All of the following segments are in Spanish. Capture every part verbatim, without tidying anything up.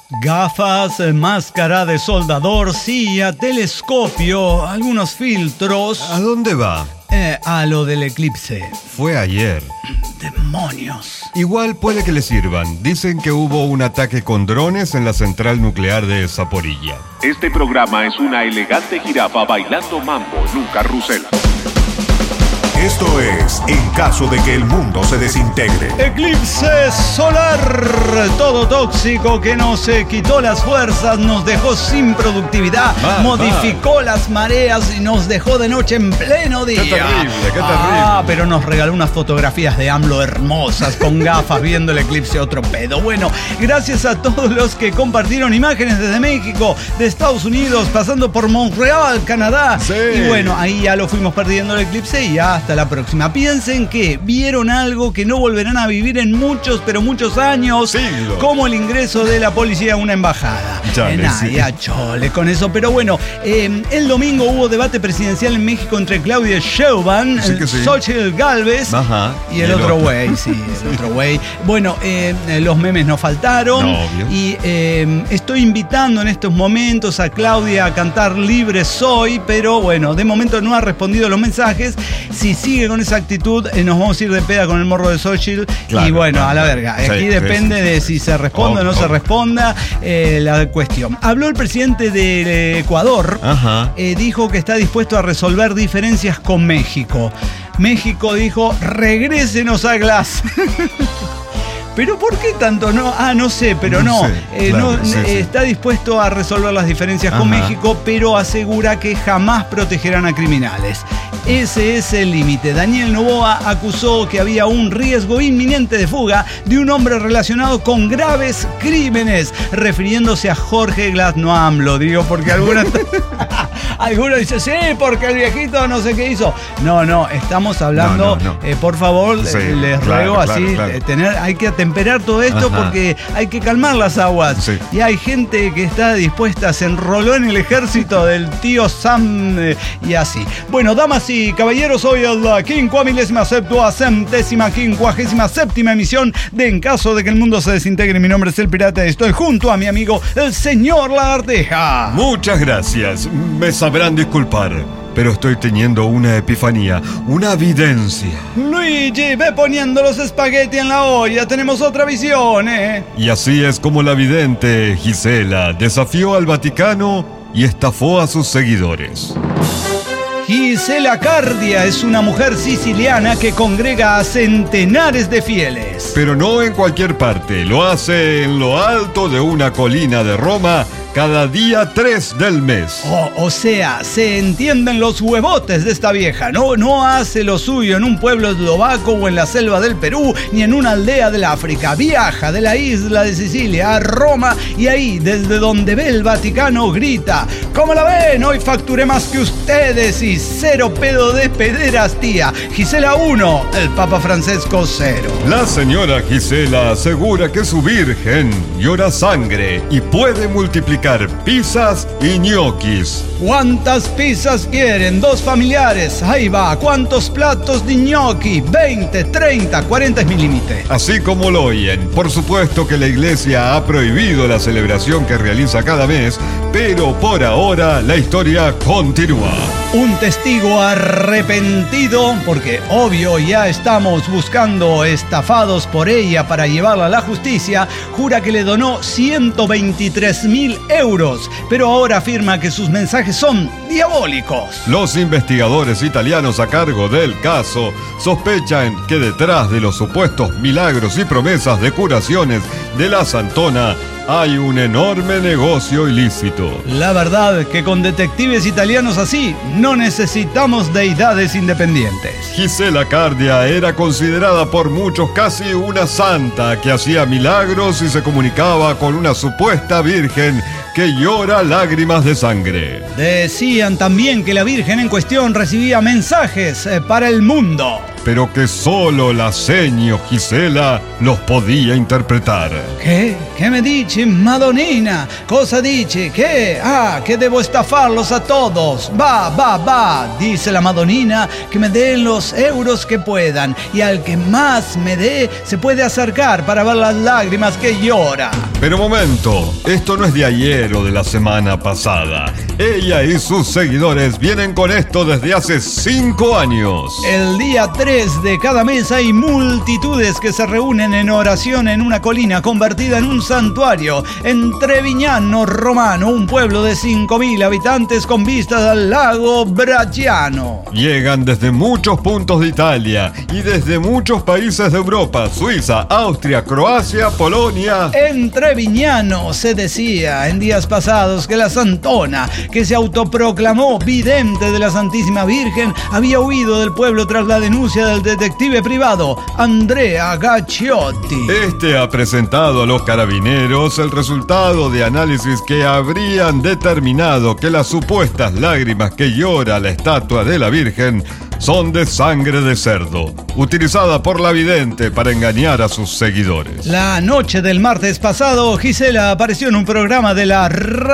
Gafas, máscara de soldador, silla, telescopio, algunos filtros. ¿A dónde va? Eh, a lo del eclipse. Fue ayer. ¡Demonios! Igual puede que le sirvan. Dicen que hubo un ataque con drones en la central nuclear de Zaporilla. Este programa es una elegante jirafa bailando mambo en un carrusel. Esto es En caso de que el mundo se desintegre. Eclipse solar. Todo tóxico que nos eh, quitó las fuerzas, nos dejó sin productividad, Va, modificó va. las mareas y nos dejó de noche en pleno día. Qué terrible, qué Ah, terrible. pero nos regaló unas fotografías de AMLO hermosas con gafas viendo el eclipse otro pedo. Bueno, gracias a todos los que compartieron imágenes desde México, de Estados Unidos, pasando por Montreal, Canadá. Sí. Y bueno, ahí ya lo fuimos perdiendo el eclipse y ya hasta la próxima. Piensen que vieron algo que no volverán a vivir en muchos, pero muchos años, Siglos. como el ingreso de la policía a una embajada. Chale, Eh, nah, sí. ya chole con eso. Pero bueno, eh, el domingo hubo debate presidencial en México entre Claudia Sheinbaum, Sí que sí. Xochitl Gálvez Ajá. y el otro güey, sí, el otro güey. Bueno, eh, los memes no faltaron. No, obvio. Y eh, estoy invitando en estos momentos a Claudia a cantar Libre Soy, pero bueno, de momento no ha respondido los mensajes. Si sigue con esa actitud, eh, nos vamos a ir de peda con el morro de Xochitl. Claro, y bueno, claro, a la claro. verga. Sí, Aquí sí, depende sí, de sí. si se responde o no Obvio, se obvio. responda eh, la cuestión. Habló el presidente de Ecuador. Ajá. Eh, dijo que está dispuesto a resolver diferencias con México. México dijo, regrésenos a Glass. ¿Pero por qué tanto? No, ah, no sé, pero no. No sé, Eh, claro, no, sí, eh, sí. Está dispuesto a resolver las diferencias con Ajá. México, pero asegura que jamás protegerán a criminales. Ese es el límite. Daniel Noboa acusó que había un riesgo inminente de fuga de un hombre relacionado con graves crímenes, refiriéndose a Jorge Glass, no a AMLO, digo, porque algunos... Algunos dicen, sí, porque el viejito no sé qué hizo. No, no, estamos hablando, No, no, no. eh, por favor, Sí, eh, les claro, ruego claro, así, claro. eh, tener, hay que atemperar todo esto Ajá. porque hay que calmar las aguas. Sí. Y hay gente que está dispuesta, se enroló en el ejército del tío Sam eh, y así. Bueno, damas y caballeros, hoy es la quincuamilésima septuagésima quincuagésima séptima emisión de En caso de que el mundo se desintegre. Mi nombre es El Pirata y estoy junto a mi amigo, el señor Lagarteja. Muchas gracias. Me sabrán disculpar, pero estoy teniendo una epifanía, una evidencia. Luigi, ve poniendo los espagueti en la olla, tenemos otra visión, ¿eh? Y así es como la vidente Gisela desafió al Vaticano y estafó a sus seguidores. Gisela Cardia es una mujer siciliana que congrega a centenares de fieles. Pero no en cualquier parte, lo hace en lo alto de una colina de Roma cada día tres del mes. Oh, o sea, se entienden los huevotes de esta vieja, ¿no? No hace lo suyo en un pueblo eslovaco o en la selva del Perú, ni en una aldea del África. Viaja de la isla de Sicilia a Roma y ahí, desde donde ve el Vaticano, grita: ¿cómo la ven? Hoy facturé más que ustedes y cero pedo de pederastía. Gisela uno, el Papa Francesco cero. La señora Gisela asegura que su virgen llora sangre y puede multiplicar pizzas y ñoquis. ¿Cuántas pizzas quieren? Dos familiares. Ahí va. ¿Cuántos platos de gnocchi? veinte, treinta, cuarenta es mi límite. Así como lo oyen, por supuesto que la iglesia ha prohibido la celebración que realiza cada mes, pero por ahora la historia continúa. Un testigo arrepentido, porque obvio ya estamos buscando estafados por ella para llevarla a la justicia, jura que le donó ciento veintitrés mil euros, pero ahora afirma que sus mensajes son diabólicos. Los investigadores italianos a cargo del caso sospechan que detrás de los supuestos milagros y promesas de curaciones de la Santona hay un enorme negocio ilícito. La verdad que con detectives italianos así no necesitamos deidades independientes. Gisela Cardia era considerada por muchos casi una santa que hacía milagros y se comunicaba con una supuesta virgen que llora lágrimas de sangre. Decían también que la Virgen en cuestión recibía mensajes eh, para el mundo. pero que solo la seño Gisela los podía interpretar. ¿Qué? ¿Qué me dice, Madonnina? ¿Cosa dice? ¿Qué? Ah, que debo estafarlos a todos. Va, va, va, dice la Madonnina, que me den los euros que puedan, y al que más me dé se puede acercar para ver las lágrimas que llora. Pero momento, esto no es de ayer o de la semana pasada. Ella y sus seguidores vienen con esto desde hace cinco años. El día tres de cada mes hay multitudes que se reúnen en oración en una colina convertida en un santuario en Trevignano Romano, un pueblo de cinco mil habitantes con vistas al lago Bracciano. Llegan desde muchos puntos de Italia y desde muchos países de Europa, Suiza, Austria, Croacia, Polonia. En Trevignano se decía en días pasados que la Santona, que se autoproclamó vidente de la Santísima Virgen, había huido del pueblo tras la denuncia del detective privado Andrea Gacciotti. Este ha presentado a los carabineros el resultado de análisis que habrían determinado que las supuestas lágrimas que llora la estatua de la Virgen son de sangre de cerdo, utilizada por la vidente para engañar a sus seguidores. La noche del martes pasado, Gisela apareció en un programa de la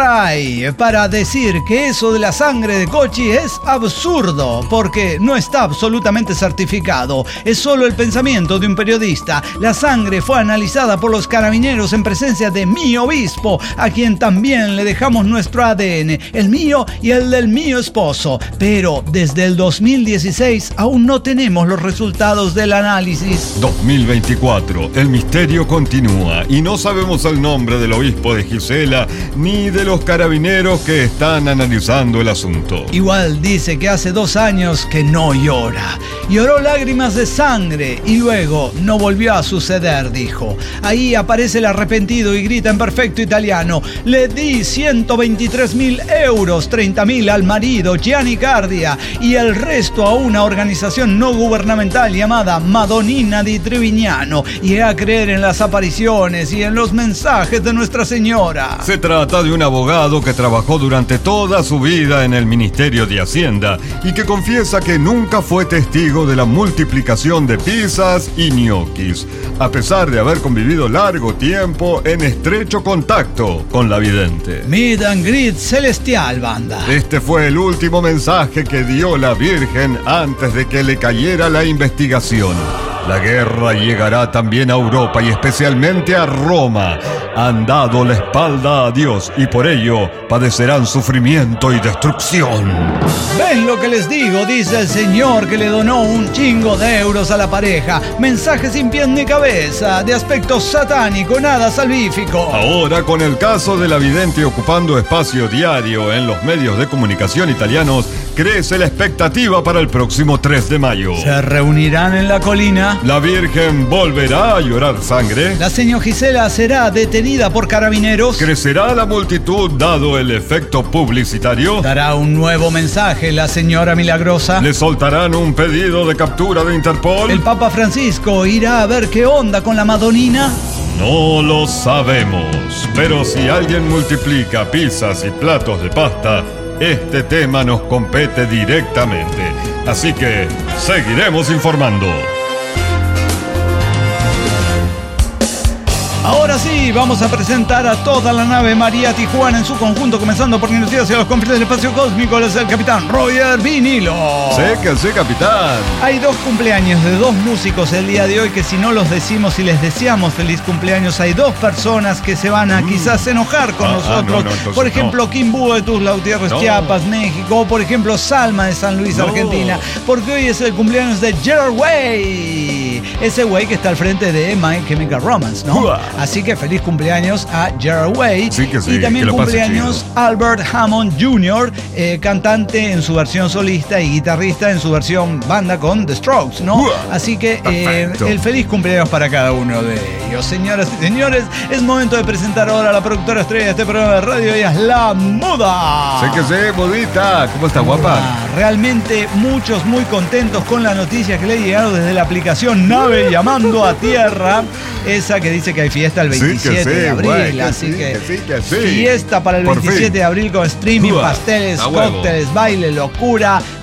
RAI para decir que eso de la sangre de Cochi es absurdo, porque no está absolutamente certificado. Es solo el pensamiento de un periodista. La sangre fue analizada por los carabineros en presencia de mi obispo, a quien también le dejamos nuestro A D N, el mío y el del mío esposo. Pero desde el dos mil dieciséis aún no tenemos los resultados del análisis. dos mil veinticuatro, el misterio continúa y no sabemos el nombre del obispo de Gisela ni de los carabineros que están analizando el asunto. Igual dice que hace dos años que no llora. Lloró lágrimas de sangre y luego no volvió a suceder, dijo. Ahí aparece el arrepentido y grita en perfecto italiano: le di ciento veintitrés mil euros, treinta mil al marido Gianni Cardia y el resto a una organización no gubernamental llamada Madonnina di Trevignano. Llegué a creer en las apariciones y en los mensajes de Nuestra Señora. Se trata de un abogado que trabajó durante toda su vida en el Ministerio de Hacienda y que confiesa que nunca fue testigo de la multiplicación de pizzas y ñoquis, a pesar de haber convivido largo tiempo en estrecho contacto con la vidente. Meet and greet celestial, banda. Este fue el último mensaje que dio la Virgen antes de que le cayera la investigación. La guerra llegará también a Europa y especialmente a Roma. Han dado la espalda a Dios y por ello padecerán sufrimiento y destrucción. ¿Ven lo que les digo? Dice el señor que le donó un chingo de euros a la pareja. Mensaje sin pies ni cabeza, de aspecto satánico, nada salvífico. Ahora, con el caso de la vidente ocupando espacio diario en los medios de comunicación italianos, crece la expectativa para el próximo tres de mayo. ¿Se reunirán en la colina? ¿La Virgen volverá a llorar sangre? ¿La señora Gisela será detenida por carabineros? ¿Crecerá la multitud dado el efecto publicitario? ¿Dará un nuevo mensaje la señora milagrosa? ¿Le soltarán un pedido de captura de Interpol? ¿El Papa Francisco irá a ver qué onda con la Madonnina? No lo sabemos, pero si alguien multiplica pizzas y platos de pasta, este tema nos compete directamente. Así que seguiremos informando. Ahora sí, vamos a presentar a toda la nave María Tijuana en su conjunto, comenzando por Noticias hacia los confines del espacio cósmico. Es el capitán Roger Vinilo. Sí, que sí, capitán. Hay dos cumpleaños de dos músicos el día de hoy que si no los decimos y les deseamos feliz cumpleaños, hay dos personas que se van a mm. quizás enojar con ah, nosotros. Ah, no, no, por ejemplo, no. Kim Búho de Tuzla Gutiérrez, no. Chiapas, México. O por ejemplo, Salma de San Luis, no. Argentina. Porque hoy es el cumpleaños de Gerard Way. Ese güey que está al frente de My Chemical Romance, ¿no? Uah. Así que feliz cumpleaños a Gerard Way. Sí que sí, y también que cumpleaños Albert Hammond junior, eh, cantante en su versión solista y guitarrista en su versión banda con The Strokes, ¿no? Uh, Así que eh, el feliz cumpleaños para cada uno de ellos. Señoras y señores, es momento de presentar ahora a la productora estrella de este programa de radio. Ella es La Muda. Sí que sí, Mudita. ¿Cómo está, guapa? Ah, realmente muchos muy contentos con la noticia que le ha llegado desde la aplicación Nave Llamando a Tierra. Esa que dice que hay fiesta el veintisiete sí, sí, de abril, güey, que así sí, que, que, sí, que sí. Fiesta para el Por veintisiete fin. de abril con streaming, Uah, pasteles, cócteles, baile, locura,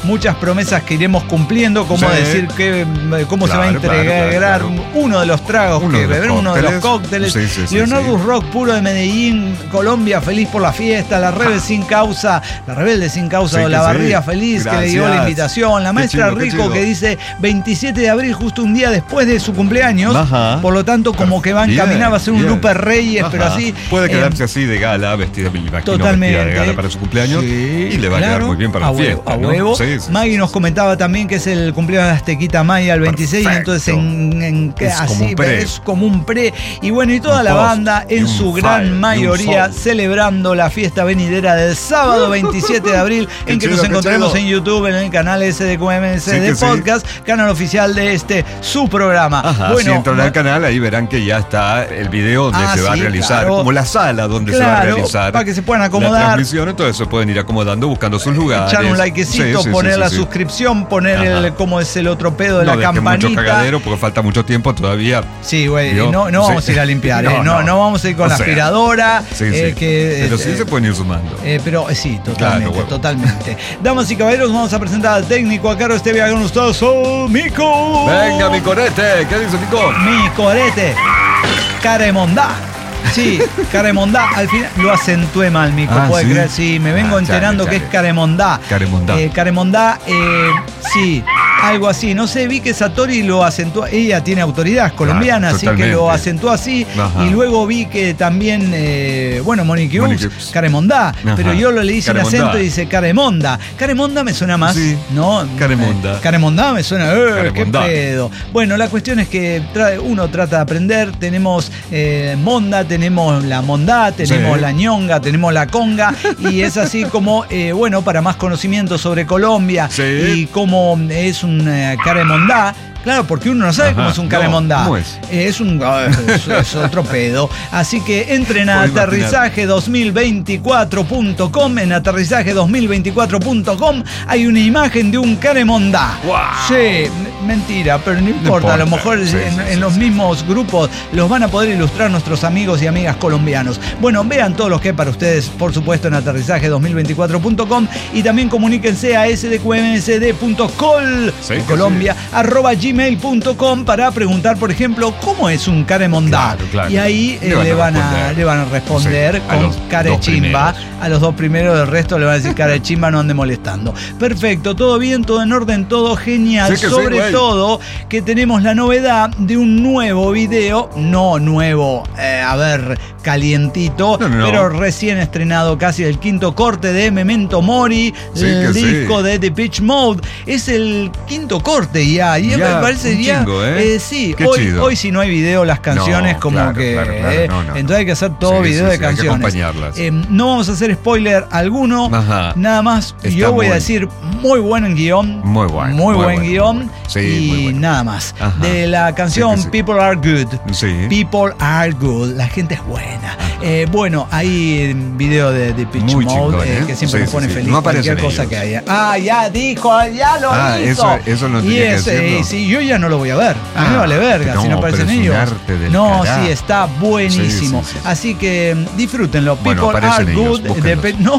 muchas promesas que iremos cumpliendo, como Sí. decir que, cómo Claro, se va a entregar claro, claro, claro. uno de los tragos Uno que de los beber, uno de los cócteles. cócteles. Sí, sí, sí, Leonardo sí. Rock, puro de Medellín, Colombia, feliz por la fiesta. La Rebelde sin causa, la Rebelde sin causa, Sí, o la que barriga sí. feliz, que le Gracias. dio la invitación. La Qué maestra chido, qué Rico, chido. que dice veintisiete de abril, justo un día después de su cumpleaños. Ajá. Por lo tanto, como que va a Bien, encaminar, va a ser un bien. Lupe Reyes, pero Ajá. así. Puede eh, quedarse así de gala, vestida, me imagino, Totalmente. vestida de gala para su cumpleaños. Sí, y le va a claro, quedar muy bien para a la huevo, fiesta. A ¿no? huevo. Sí, sí, Maggie sí. nos comentaba también que es el cumpleaños de Aztequita Maya el veintiséis, Perfecto. entonces en, en- Es así como un pre. es como un pre. Y bueno, y toda Un la post, banda y en un su fire, y gran un mayoría soul. celebrando la fiesta venidera del sábado veintisiete de abril, Qué en que chido, nos qué encontraremos chido. en YouTube, en el canal S D Q M S Sí de que sí. Podcast, canal oficial de este su programa. Ajá, bueno, si entran al canal, ahí verán que ya está el video donde Ah, se va a sí, realizar, claro. como la sala donde se va a Claro, realizar. para que se puedan acomodar. La transmisión, entonces se pueden ir acomodando, buscando sus lugares. echar un likecito, Sí, sí, poner sí, la sí. suscripción, poner Ajá. el cómo es el otro pedo de No la dejen campanita. mucho cagadero porque falta mucho tiempo todavía. Sí, güey, ¿Vio? no, no Sí. vamos a ir a limpiar, No, eh, no, no, no. vamos a ir con O la sea, aspiradora. Sí, eh, sí. que, Pero eh, sí se pueden ir sumando. eh, pero eh, sí, totalmente, Claro, bueno. totalmente. Damas y caballeros, vamos a presentar al técnico a Caro Estevia con ustedes, oh, Mico. Venga, mi corete. ¿Qué dice Nico? Mi corete, Caremondá. Sí, Caremondá, al final lo acentué mal, Mico, Ah, puede ¿sí? creer, sí, me vengo Ah, enterando chale, que chale. es Caremondá. Caremondá. Eh, Caremondá, eh, sí, algo así. No sé, vi que Satori lo acentuó, ella tiene autoridad, es colombiana, Claro, así que lo totalmente. acentuó así. Ajá. Y luego vi que también, eh, bueno, Monique Monique Hughes, Hughes. Caremondá, Ajá. pero yo lo leí sin Caremondá. acento y dice Caremonda. Caremonda me suena más, Sí, ¿no? Caremondá. Eh, Caremondá me suena, eh, qué Caremondá. pedo. Bueno, la cuestión es que tra- uno trata de aprender, tenemos eh, monda, tenemos la mondá, tenemos Sí. la ñonga, tenemos la conga, y es así como, eh, bueno, para más conocimiento sobre Colombia Sí. y cómo es un eh, caremondá. Claro, porque uno no sabe Ajá, cómo es un no, caremondá. ¿cómo es? Eh, Es un ah, es, es otro pedo. Así que entren a Puedo imaginar. aterrizaje dos mil veinticuatro punto com. En aterrizaje dos mil veinticuatro punto com hay una imagen de un caremondá. ¡Guau! Sí, m- mentira, pero no importa. A lo importa. mejor Sí, en, sí, en sí, los sí. mismos grupos los van a poder ilustrar nuestros amigos y amigas colombianos. Bueno, vean todo lo que hay para ustedes, por supuesto, en aterrizaje dos mil veinticuatro punto com, y también comuníquense a s d q m s d punto col Sí, de que Colombia, arroba gmail punto com, para preguntar, por ejemplo, cómo es un caremondá. Claro, claro. Y ahí eh, Le van a le, van a, responder. le van a responder Sí, a con los carechimba. dos primeros. A los dos primeros, del resto le van a decir carechimba, no ande molestando. Perfecto, todo bien, todo en orden, todo genial. Sí que sí, Sobre güey. todo que tenemos la novedad de un nuevo video, no nuevo, eh, a ver, calientito, No, no, no. pero recién estrenado, casi el quinto corte de Memento Mori, Sí el que sí. disco de The Pitch Mode. Es el quinto corte ya, y Ya, me parece un ya. chingo, ¿eh? eh, sí, Qué hoy, chido. hoy si no hay video, las canciones No, como claro, que. claro, claro, eh, no, no, entonces hay que hacer todo Sí, video sí, de sí, hay que canciones. acompañarlas. Eh, no vamos a hacer spoiler alguno, Ajá. nada más. Está Yo voy a muy- decir muy buen guión. Muy bueno, Muy, muy buen bueno, guión. muy bueno. Sí, y muy bueno. nada más. Ajá. De la canción Sí que sí. People Are Good. Sí. People Are Good. La gente es buena. Eh, bueno, hay un video de, de Pitch Muy Mode chingón, eh, ¿eh? que siempre Sí, nos pone sí, sí. feliz No cualquier aparecen cosa ellos. que haya. Ah, ya dijo, ya lo Ah, hizo. eso- eso no y tenía que ese, decirlo. eh, sí, yo ya no lo voy a ver. A mí me Ah, vale verga no, si no aparecen pero es un ellos. arte del no, carajo. sí, está buenísimo. Sí, sí, sí. Así que mm, disfrútenlo. Bueno, People Are aparecen ellos, Good. búsquenlos. de Pe- no.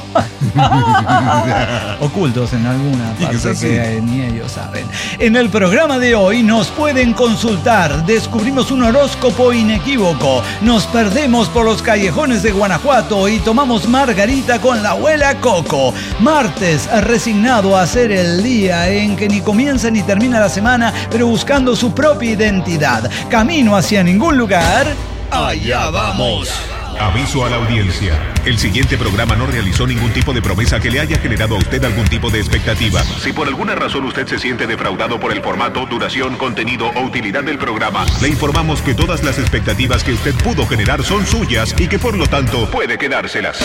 Ocultos en alguna Y que parte es así. que eh, ni ellos saben. En el programa de hoy nos pueden consultar. Descubrimos un horóscopo inequívoco. Nos perdemos por los callejones de Guanajuato y tomamos margarita con la abuela Coco. Martes, resignado a ser el día en que ni comienza ni termina la semana, pero buscando su propia identidad. Camino hacia ningún lugar. Allá vamos. Aviso a la audiencia. El siguiente programa no realizó ningún tipo de promesa que le haya generado a usted algún tipo de expectativa. Si por alguna razón usted se siente defraudado por el formato, duración, contenido o utilidad del programa, Le informamos que todas las expectativas que usted pudo generar son suyas y que por lo tanto, puede quedárselas.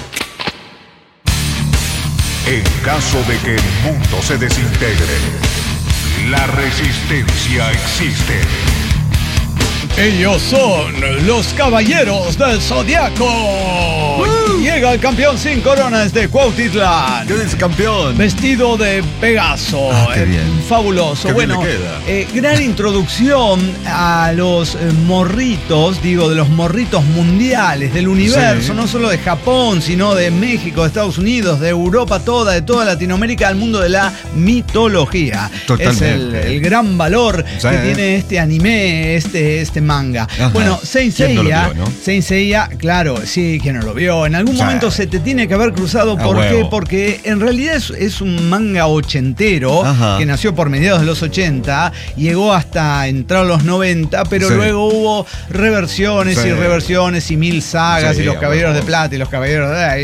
en caso de que el mundo se desintegre, la resistencia existe. Ellos son los caballeros del Zodiaco. Llega el campeón sin coronas de Cuautitlán. ¿Qué dice campeón? Vestido de Pegaso. Ah, qué eh, bien. Fabuloso. Qué bien bueno, le queda. eh, gran introducción a los eh, morritos, digo, de los morritos mundiales del universo, Sí. no solo de Japón, sino de México, de Estados Unidos, de Europa toda, de toda Latinoamérica, al mundo de la mitología. Totalmente. Es el, el gran valor Sí. que tiene este anime, este, este manga. Ajá. Bueno, Saint ¿Quién no lo Seiya, vio, no? Saint Seiya, claro, sí, quien no lo vio. En algún Sí. momento se te tiene que haber cruzado. A ¿Por qué? huevo. Porque en realidad es, es un manga ochentero. Ajá. Que nació por mediados de los ochenta, llegó hasta entrar a los noventa, pero Sí. luego hubo reversiones Sí. y reversiones y mil sagas Sí, y los a Caballeros huevo. de Plata y los Caballeros de...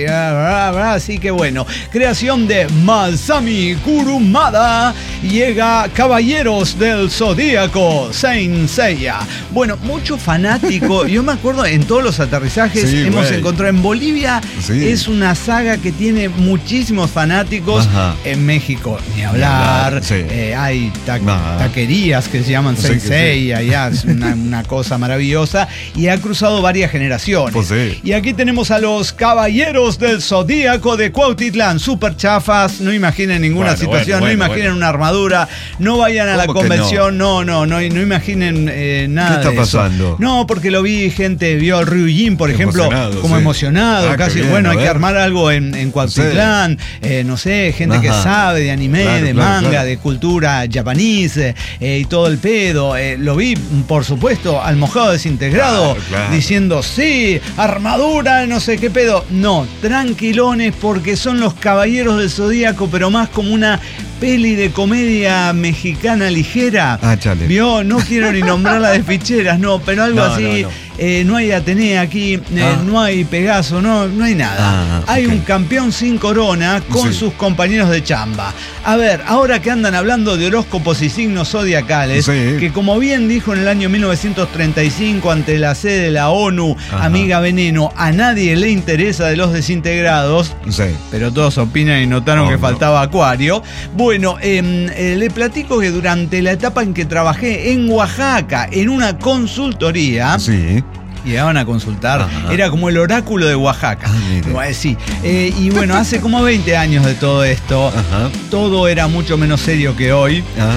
Así que bueno, creación de Masami Kurumada, llega Caballeros del Zodíaco, Saint Seiya. Bueno, mucho fanático. Yo me acuerdo en todos los aterrizajes Sí, hemos güey. encontrado en Bolivia. Sí. Es una saga que tiene muchísimos fanáticos. Ajá. En México, ni hablar. hablar, sí. Eh, hay ta- Nah. taquerías que se llaman Sí, Saint que sí. Seiya, ya es una, una cosa maravillosa. Y ha cruzado varias generaciones. Pues sí. Y aquí tenemos a los Caballeros del Zodíaco de Cuautitlán. Súper chafas, no imaginen ninguna Bueno, situación, bueno, no bueno, imaginen bueno. una armadura, no vayan a la ¿Cómo que convención, no, no, no, no, imaginen eh, nada. ¿Qué está de eso. pasando? No, porque lo vi, gente vio al Ryujin, por ejemplo, Emocionado, como sí. emocionado, Ah, qué casi, bien, bueno, a hay que ver. armar algo en, en Cuautitlán, eh, no sé, gente que Ajá. sabe de anime, Claro, de claro, manga, claro. de cultura japonés eh, y todo el pedo. Eh, lo vi, por supuesto, al mojado desintegrado, Claro, claro. diciendo, sí, armadura, no sé qué pedo. No, tranquilones, porque son los Caballeros del Zodíaco, pero más como una peli de comedia mexicana ligera. Ah, chale. Vio, no quiero ni nombrarla de ficheras, no, pero algo No, así. no, no. Eh, no hay Atenea aquí, eh, Ah. no hay Pegaso, no, no hay nada. Ah, hay ok. un campeón sin corona con Sí. sus compañeros de chamba. A ver, ahora que andan hablando de horóscopos y signos zodiacales, Sí. que como bien dijo en el año mil novecientos treinta y cinco ante la sede de la ONU, Ajá. amiga Veneno, a nadie le interesa de los desintegrados, Sí. pero todos opinan y notaron No, que no. faltaba Acuario. Bueno, eh, eh, le platico que durante la etapa en que trabajé en Oaxaca, en una consultoría, Sí. llegaban a consultar, Ajá. era como el oráculo de Oaxaca. Ah, mire. Bueno, sí. Eh, y bueno, hace como veinte años de todo esto, Ajá. todo era mucho menos serio que hoy, Ah.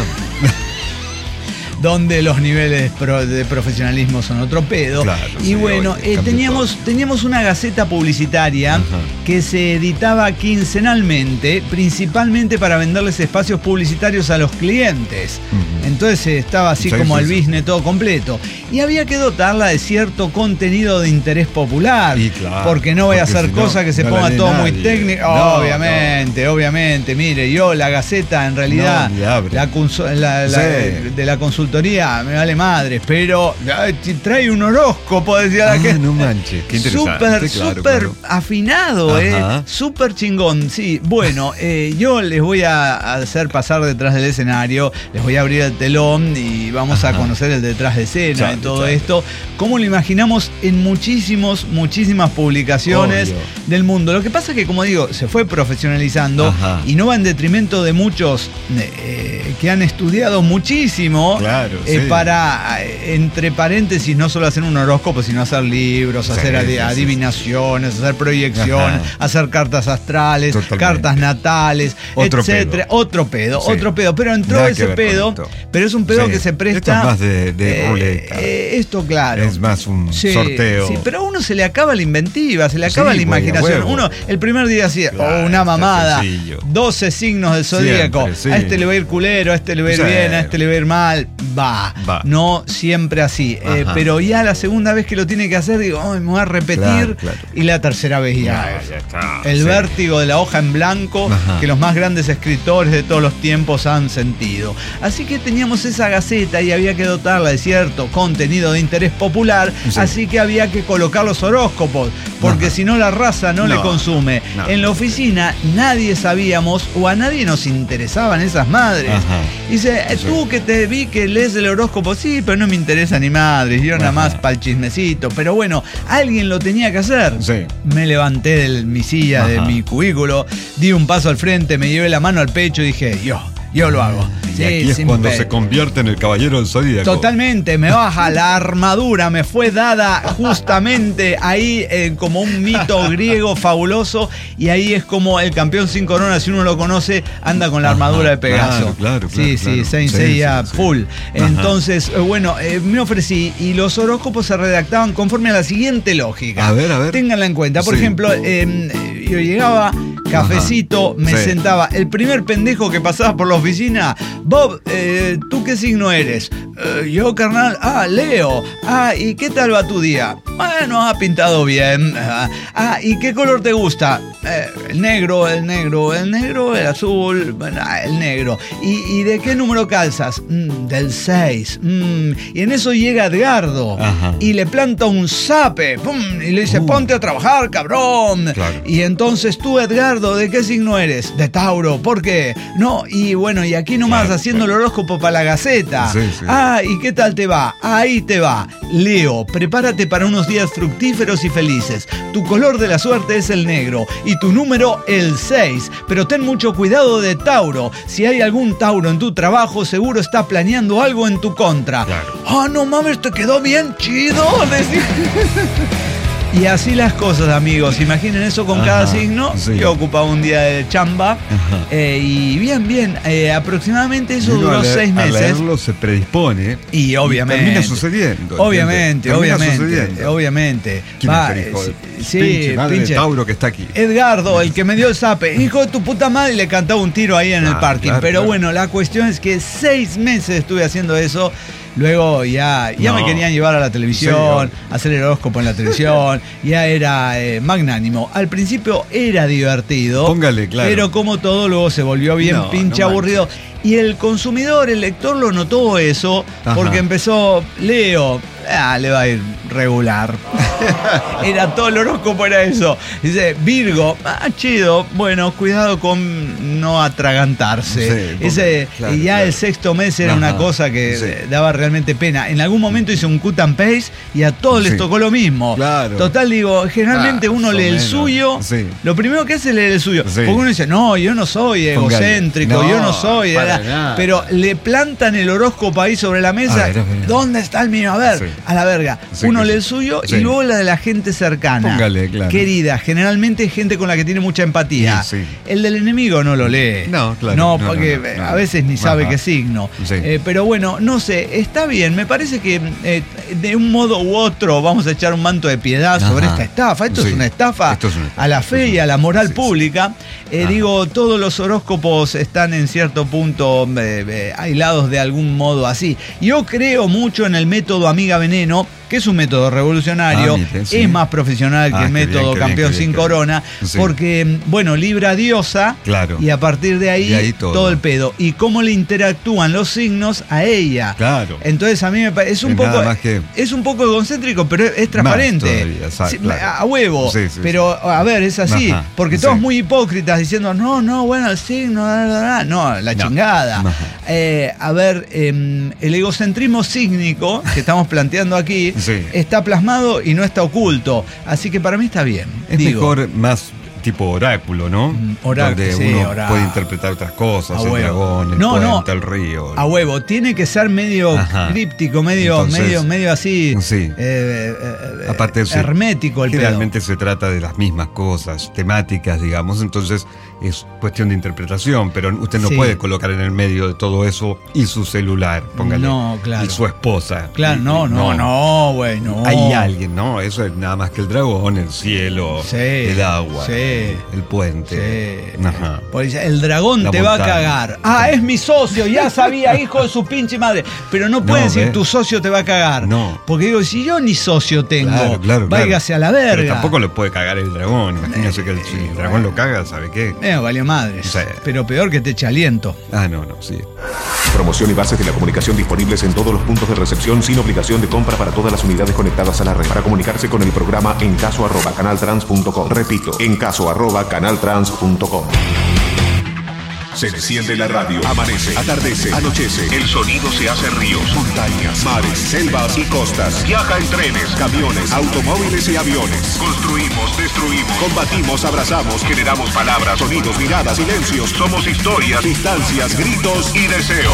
donde los niveles pro- de profesionalismo son otro pedo. Claro, y sí, bueno, hoy eh, cambió teníamos, teníamos una gaceta publicitaria Ajá. que se editaba quincenalmente, principalmente para venderles espacios publicitarios a los clientes. Ujú. Entonces eh, estaba así Sí, como sí, el sí. business todo completo. Y había que dotarla de cierto contenido de interés popular. Y claro, porque no vaya a porque ser si no, cosa que se no la ponga lee todo muy nadie. técnico. No, obviamente, obviamente. Mire, yo la gaceta en realidad, No, ni abre. la, consu- la- la- Sí. de la consultoría, me vale madre, pero ay, te trae un horóscopo, decía la Ah, gente. no manches, qué interesante. Súper, claro, súper claro. afinado, eh. Ajá. Súper chingón. Sí, bueno, eh, yo les voy a hacer pasar detrás del escenario, les voy a abrir el telón y vamos a Ajá. conocer el detrás de escena Chale, de todo chale. esto. Cómo lo imaginamos en muchísimos, muchísimas publicaciones Obvio. del mundo. Lo que pasa es que, como digo, se fue profesionalizando Ajá. y no va en detrimento de muchos eh, que han estudiado muchísimo Claro, eh, sí. para, eh, entre paréntesis, no solo hacer un horóscopo, sino hacer libros, Sí, hacer adi- sí, sí, adivinaciones, hacer proyecciones, Ajá. hacer cartas astrales, Totalmente. cartas natales, Otro etcétera. pedo. Otro pedo, Sí. otro pedo. Pero entró Nada que ese ver pedo, con esto. pero es un pedo Sí. que se presta. Esto es más de- de eh, ruleta. eh, esto, claro. Es más un Sí, sorteo. sí, pero a uno se le acaba la inventiva, se le acaba Sí, la güey, a imaginación. huevo. Uno, el primer día hacía, Claro, oh, una está mamada, sencillo. doce signos del zodíaco. Siempre, sí. A este le va a ir culero, a este le va a ir Sí. bien, a este le va a ir mal. Va. Va. No siempre así. Eh, Ajá. pero ya la segunda vez que lo tiene que hacer, digo, "Ay, me voy a repetir. Claro, claro. Y la tercera vez ya. Ya, ya está. El Sí. vértigo de la hoja en blanco Ajá. que los más grandes escritores de todos los tiempos han sentido. Así que teníamos esa gaceta y había que dotarla de cierto contenido de interés popular, Sí. así que había que colocar los horóscopos, porque Ajá. si no la raza no, le No, consume. no. En la oficina nadie sabíamos o a nadie nos interesaban esas madres. Ajá. Dice, eh, Sí. tú que te vi que lees el horóscopo, sí, pero no me interesa ni madres, yo nada Ajá. más para el chismecito. Pero bueno, alguien lo tenía que hacer. Sí. Me levanté de mi silla, de Ajá. mi cubículo, di un paso al frente, me llevé la mano al pecho y dije, yo, yo lo hago. Sí, y aquí es sin cuando pe- se convierte en el caballero del Zodíaco. Totalmente, me baja la armadura, me fue dada justamente ahí eh, como un mito griego fabuloso, y ahí es como el campeón sin corona, si uno lo conoce, anda con la Ajá, armadura de Pegaso. claro, claro, sí, claro, sí, claro. Saint Sí, Seiya sí, sí. full. Ajá. Entonces, eh, bueno, eh, me ofrecí y los horóscopos se redactaban conforme a la siguiente lógica. A ver, a ver. Ténganla en cuenta. Por Sí. ejemplo, eh, yo llegaba, cafecito, Ajá, me sí. sentaba. El primer pendejo que pasaba por la oficina, Bob, eh, ¿tú qué signo eres? Eh, yo, carnal, ah, Leo. Ah, ¿y qué tal va tu día? Bueno, ha pintado bien. Ah, ah, ¿y qué color te gusta? Eh, el negro, el negro, el negro, el azul, bueno, ah, el negro. ¿Y, y de qué número calzas? Mm, del seis. Mm. Y en eso llega Edgardo Ajá. y le planta un zape. ¡Pum! Y le dice, Uh. ponte a trabajar, cabrón. Claro. Y entonces tú, Edgardo, ¿de qué signo eres? De Tauro. ¿Por qué? No, y bueno, y aquí nomás Claro, haciendo claro. el horóscopo para la Gaceta. Sí, sí. Ah, ¿y qué tal te va? Ahí te va. Leo, prepárate para unos días fructíferos y felices. Tu color de la suerte es el negro y tu número el seis. Pero ten mucho cuidado de Tauro. Si hay algún Tauro en tu trabajo, seguro está planeando algo en tu contra. Claro. Ah, no mames, te quedó bien chido. Decía. Y así las cosas, amigos. Imaginen eso con Ajá, cada signo. sí. Yo ocupaba un día de chamba. Ajá. eh, y bien, bien. eh, aproximadamente eso Y uno duró a leer- seis A meses. leerlo se predispone. Y obviamente. termina sucediendo. Obviamente, ¿entiendes? Termina obviamente. sucediendo. Obviamente. ¿Quién Va, es el hijo eh, de sí, pinche madre pinche. de Tauro que está aquí? Edgardo, el que me dio el zape, hijo de tu puta madre, y le cantaba un tiro ahí en el Ah, parking. claro, Pero claro. bueno, la cuestión es que seis meses estuve haciendo eso. Luego ya, ya No. me querían llevar a la televisión, Sí, hacer el horóscopo en la televisión. Ya era eh, magnánimo. Al principio era divertido. Póngale, claro. Pero como todo, luego se volvió bien No, pinche no aburrido. Y el consumidor, el lector, lo notó eso. Ajá. Porque empezó, Leo, ah, le va a ir regular. Era todo el horóscopo, era eso. Dice, Virgo, ah, chido, bueno, cuidado con no atragantarse. Sí, porque, Ese, claro, y ya claro. el sexto mes era Ajá, una cosa que sí. eh, daba realmente pena. En algún momento hice un cut and paste y a todos les Sí. tocó lo mismo. Claro. Total, digo, generalmente Ah, uno más o lee el menos. suyo. Sí. Lo primero que hace es leer el suyo. Sí. Porque uno dice, no, yo no soy Póngale. egocéntrico, No, yo no soy. para era- nada. Pero le plantan el horóscopo ahí sobre la mesa. A ver, a ver. ¿Dónde está el mío? A ver, Sí. a la verga. Sí, uno que lee sí. el suyo Sí. y luego la de la gente cercana. Póngale, claro. Querida, generalmente gente con la que tiene mucha empatía. Sí, sí. El del enemigo no lo lee. No, claro. No, No, porque no, no, no. a veces ni sabe Ajá. qué signo. Sí. Eh, pero bueno, no sé, está bien. Me parece que eh, de un modo u otro vamos a echar un manto de piedad sobre Ajá. esta estafa. Esto Sí. es una estafa Esto es una estafa. a la fe y a la moral Sí, sí. pública. Eh, Ajá. digo, todos los horóscopos están en cierto punto eh, eh, aislados de algún modo así. Yo creo mucho en el método Amiga Veneno, que es un método revolucionario, Ah, mire, sí. es más profesional que Ah, el qué bien, método qué bien, Campeón qué bien, sin qué bien. corona, Sí. porque, bueno, libra diosa Claro. y a partir de ahí, De ahí todo. todo el pedo. Y cómo le interactúan los signos a ella. Claro. Entonces a mí me parece, es un Es poco, nada más que- es un poco egocéntrico, pero es, es transparente. todavía, sa- Sí, claro. a huevo. Sí, sí, pero a ver, es así. Ajá, Porque sí. todos muy hipócritas diciendo, no, no, bueno, el signo, da, da, da". no, la No. chingada. Ajá. Eh, a ver, eh, el egocentrismo sígnico que estamos planteando aquí Sí. está plasmado y no está oculto. Así que para mí está bien. Es digo. mejor más tipo oráculo, ¿no? Mm, oráculo, Donde sí, uno oráculo. puede interpretar otras cosas, A el huevo. dragón, el No, puente, no. el río. A huevo, tiene que ser medio Ajá. críptico, medio, Entonces, medio, medio así, sí. eh, eh, Aparte, sí, hermético el pedo. generalmente se trata de las mismas cosas, temáticas, digamos, entonces es cuestión de interpretación, pero usted no Sí. puede colocar en el medio de todo eso y su celular, póngale. No, claro. Y su esposa. Claro, Y- no, no, no, güey, no. Hay alguien, ¿no? Eso es nada más que el dragón, el cielo, Sí, el agua, sí. el puente. Sí. Ajá. Porque dice, el dragón La te va a montaña. cagar. Ah, es mi socio, ya sabía, hijo de su pinche madre. Pero no puede No, decir ¿ve? tu socio te va a cagar. No. Porque digo, si yo ni socio tengo, Claro, claro, claro. váyase a la verga. Pero tampoco le puede cagar el dragón. Imagínese que el, si el dragón lo caga, ¿sabe qué? Eh, valió madres. Sí. Pero peor que te eche aliento. Ah, no, no, sí. Promoción y bases de la comunicación disponibles en todos los puntos de recepción sin obligación de compra para todas las unidades conectadas a la red. Para comunicarse con el programa en caso arroba canaltrans punto com. Repito, en caso arroba canaltrans punto com. Se enciende la radio, amanece, atardece, anochece. El sonido se hace ríos, montañas, mares, selvas y costas. Viaja en trenes, camiones, automóviles y aviones. Construimos, destruimos, combatimos, abrazamos, generamos palabras, sonidos, miradas, silencios. Somos historias, distancias, gritos y deseos.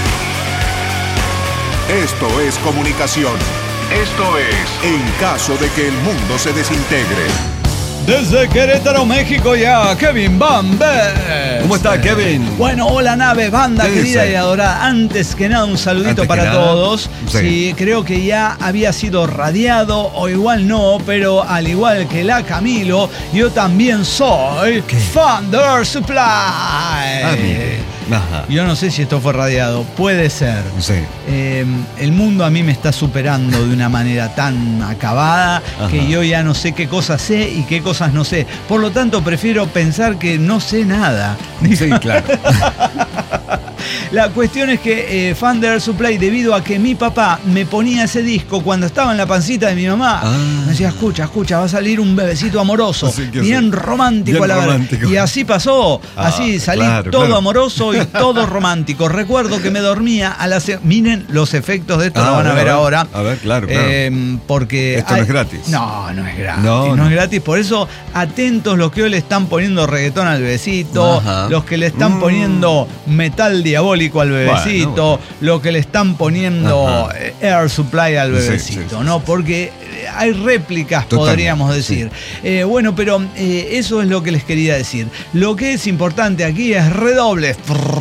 Esto es comunicación. Esto es En caso de que el mundo se desintegre. Desde Querétaro, México, ya Kevin Van Best. ¿Cómo está, Kevin? Bueno, hola nave, banda ¿Qué querida dice? y adorada. Antes que nada, un saludito Antes para que nada, todos. sí. Sí, creo que ya había sido radiado, o igual no, pero al igual que la Camilo, yo también soy ¿Qué? Thunder Supply. Ah, mire. Ajá. Yo no sé si esto fue radiado, puede ser. Sí. Eh, el mundo a mí me está superando de una manera tan acabada Ajá. que yo ya no sé qué cosas sé y qué cosas no sé. Por lo tanto, prefiero pensar que no sé nada. Sí, claro. La cuestión es que eh, Fan de Air Supply, debido a que mi papá me ponía ese disco cuando estaba en la pancita de mi mamá, Ah. me decía, escucha, escucha, va a salir un bebecito amoroso, Así que bien sí. romántico Bien a la verdad. romántico. Y así pasó, Ah, así salí claro, todo claro. amoroso y todo romántico. Recuerdo que me dormía a las... Miren los efectos de esto, Ah, lo van a a ver ver, ahora. a ver, claro, claro. Eh, porque... Esto no es gratis. No, no es gratis. No, No, no. es gratis. Por eso, atentos los que hoy le están poniendo reggaetón al bebecito, Ajá. los que le están Mm. poniendo metal diabólico al bebecito, Bueno, los que le están poniendo Ajá. eh, Air Supply al Sí, sí, bebecito, sí, ¿no? sí. Porque eh, hay réplicas, Totalmente, podríamos decir. Eh, bueno, pero eh, eso es lo que les quería decir. Lo que es importante aquí es redoble.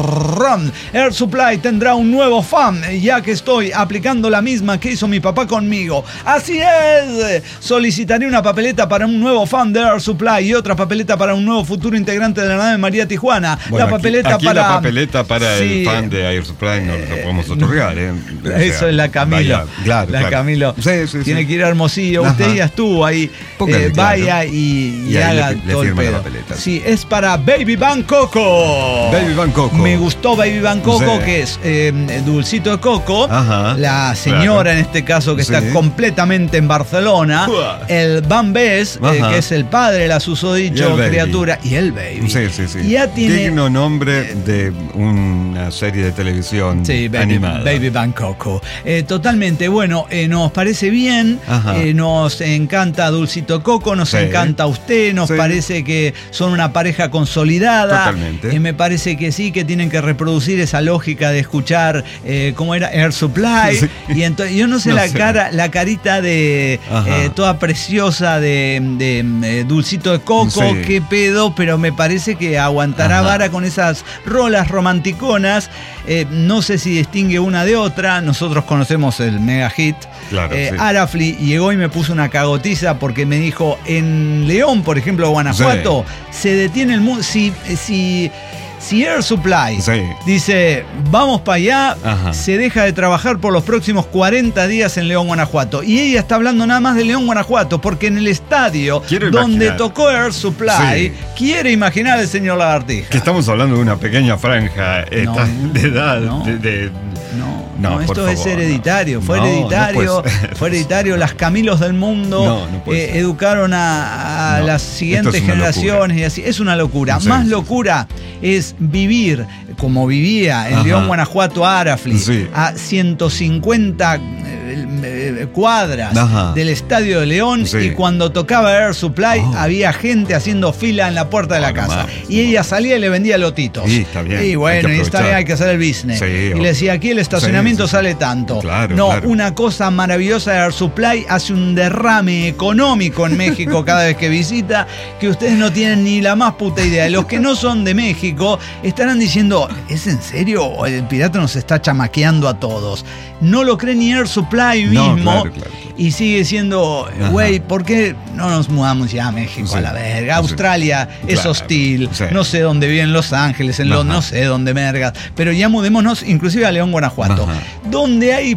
Air Supply tendrá un nuevo fan, ya que estoy aplicando la misma que hizo mi papá conmigo. Así es. Solicitaré una papeleta para un nuevo fan de Air Supply y otra papeleta para un nuevo futuro integrante de la nave María Tijuana. Bueno, la papeleta aquí, aquí para... la papeleta para Sí. el fan de Air Supply no lo podemos otorgar, ¿eh? O sea, Eso es la Camilo. vaya, claro, la claro. Camilo. Sí, sí, sí. Tiene que ir a Hermosillo. Ajá. Usted ya estuvo ahí. Póngale, Eh, claro. vaya y, y Y ahí haga le- le todo el firma la pedo. papeleta. Sí, es para Baby Van Coco. Baby Van Coco. Me gustó Baby Van Coco, Sí. que es eh, Dulcito de Coco. Ajá, La señora, claro. en este caso, que Sí. está completamente en Barcelona. Uah. El Van Bess, eh, Ajá. que es el padre, la susodicho Y el baby. criatura. Y el Baby. Sí, sí, sí. Ya tiene... Digno nombre de una serie de televisión Sí, Baby, animada. Baby Van Coco. Eh, totalmente, bueno, eh, nos parece bien, Ajá. eh, nos encanta Dulcito Coco, nos Sí. encanta usted, nos Sí. parece que son una pareja consolidada. Totalmente. Eh, me parece que sí, que tienen que reproducir esa lógica de escuchar, eh, ¿cómo era? Air Supply. Sí. Y entonces, yo no sé No la sé. cara, la carita de Ajá. eh, toda preciosa de, de, eh, Dulcito de Coco, Sí. qué pedo, pero me parece que aguantará Ajá. vara con esas rolas romanticonas. Eh, no sé si distingue una de otra. Nosotros conocemos el mega hit. Claro, Eh, sí. Arafli llegó y me puso una cagotiza porque me dijo, en León, por ejemplo, Guanajuato, se detiene el mundo. Si, si, si Air Supply Sí. dice, vamos para allá, Ajá. se deja de trabajar por los próximos cuarenta días en León, Guanajuato. Y ella está hablando nada más de León, Guanajuato, porque en el estadio Quiero donde imaginar. tocó Air Supply, Sí. quiere imaginar el señor Lagartija. Que estamos hablando de una pequeña franja eh, No, de edad. no. de, de- No, No, no, por esto es favor, hereditario, no. fue No, no hereditario, puede ser. fue hereditario, las Camilos del mundo No, no puede eh, ser. educaron a, a No, las esto siguientes es una generaciones y así, es una locura. Sí, Más sí, locura es vivir como vivía en Ajá. León, Guanajuato, Arafli, Sí. a ciento cincuenta eh, eh, cuadras Ajá. del Estadio de León, Sí. y cuando tocaba Air Supply Oh. había gente haciendo fila en la puerta de la Oh, no casa mames, y no í ella mames. salía y le vendía lotitos. Sí, está bien, Y hay bueno, que y está aprovechar. bien, hay que hacer el business. Sí, y obvio. le decía, aquí el estacionamiento Sí, sí, sí. sale tanto. Claro, no, claro. una cosa maravillosa de Air Supply, hace un derrame económico en México cada vez que visita, que ustedes no tienen ni la más puta idea. Los que no son de México estarán diciendo, ¿es en serio? ¿O el pirata nos está chamaqueando a todos? No lo cree ni Air Supply No, mismo. claro, claro. Y sigue siendo, Ajá. güey, ¿por qué no nos mudamos ya a México Sí, a la verga? sí. Australia es Claro, hostil, sí. no sé dónde viven Los Ángeles, en Ajá. Londres, no sé dónde mergas, pero ya mudémonos inclusive a León, Guanajuato, Ajá. donde hay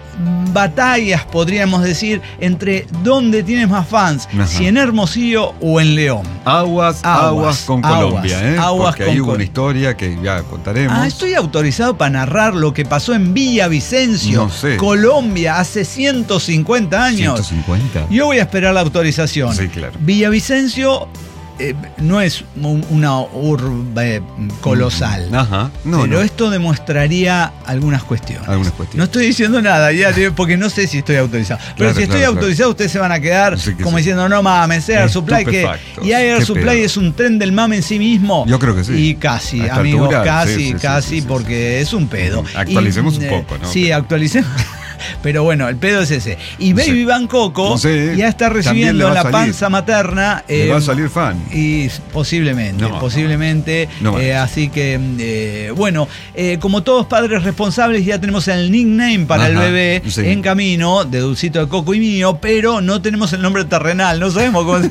batallas, podríamos decir, entre dónde tienes más fans, Ajá. si en Hermosillo o en León. Aguas, aguas, Aguas, con aguas, Colombia, ¿eh? aguas Porque con ahí hubo Col- una historia que ya contaremos. Ah, estoy autorizado para narrar lo que pasó en Villavicencio, No sé. Colombia, hace ciento cincuenta años. ciento cincuenta. Yo voy a esperar la autorización. Sí, claro. Villavicencio, eh, no es un, una urbe colosal. Ajá. No, pero no. esto demostraría algunas cuestiones. Algunas cuestiones. No estoy diciendo nada, ya, porque no sé si estoy autorizado. Pero Claro, si estoy claro, autorizado, ustedes se van a quedar Sí que como sí. diciendo, no mames, Air Supply, que. Estupefactos. Y Air Qué Supply pedo. es un tren del mame en sí mismo. Yo creo que sí. Y casi, A esta amigos, altura, casi, sí, sí, sí, casi, sí, sí, porque es un pedo. Actualicemos Y, un eh, poco, ¿no? Sí, actualicemos. Pero bueno, el pedo es ese. Y Baby Sí. Van Coco Sí. ya está También recibiendo le va en a la salir. panza materna. Le eh, va a salir fan. Y posiblemente, No, posiblemente. no, no eh, así que, eh, bueno, eh, como todos padres responsables, ya tenemos el nickname para Ajá, el bebé sí. en camino, de Dulcito de Coco y mío, pero no tenemos el nombre terrenal, no sabemos cómo.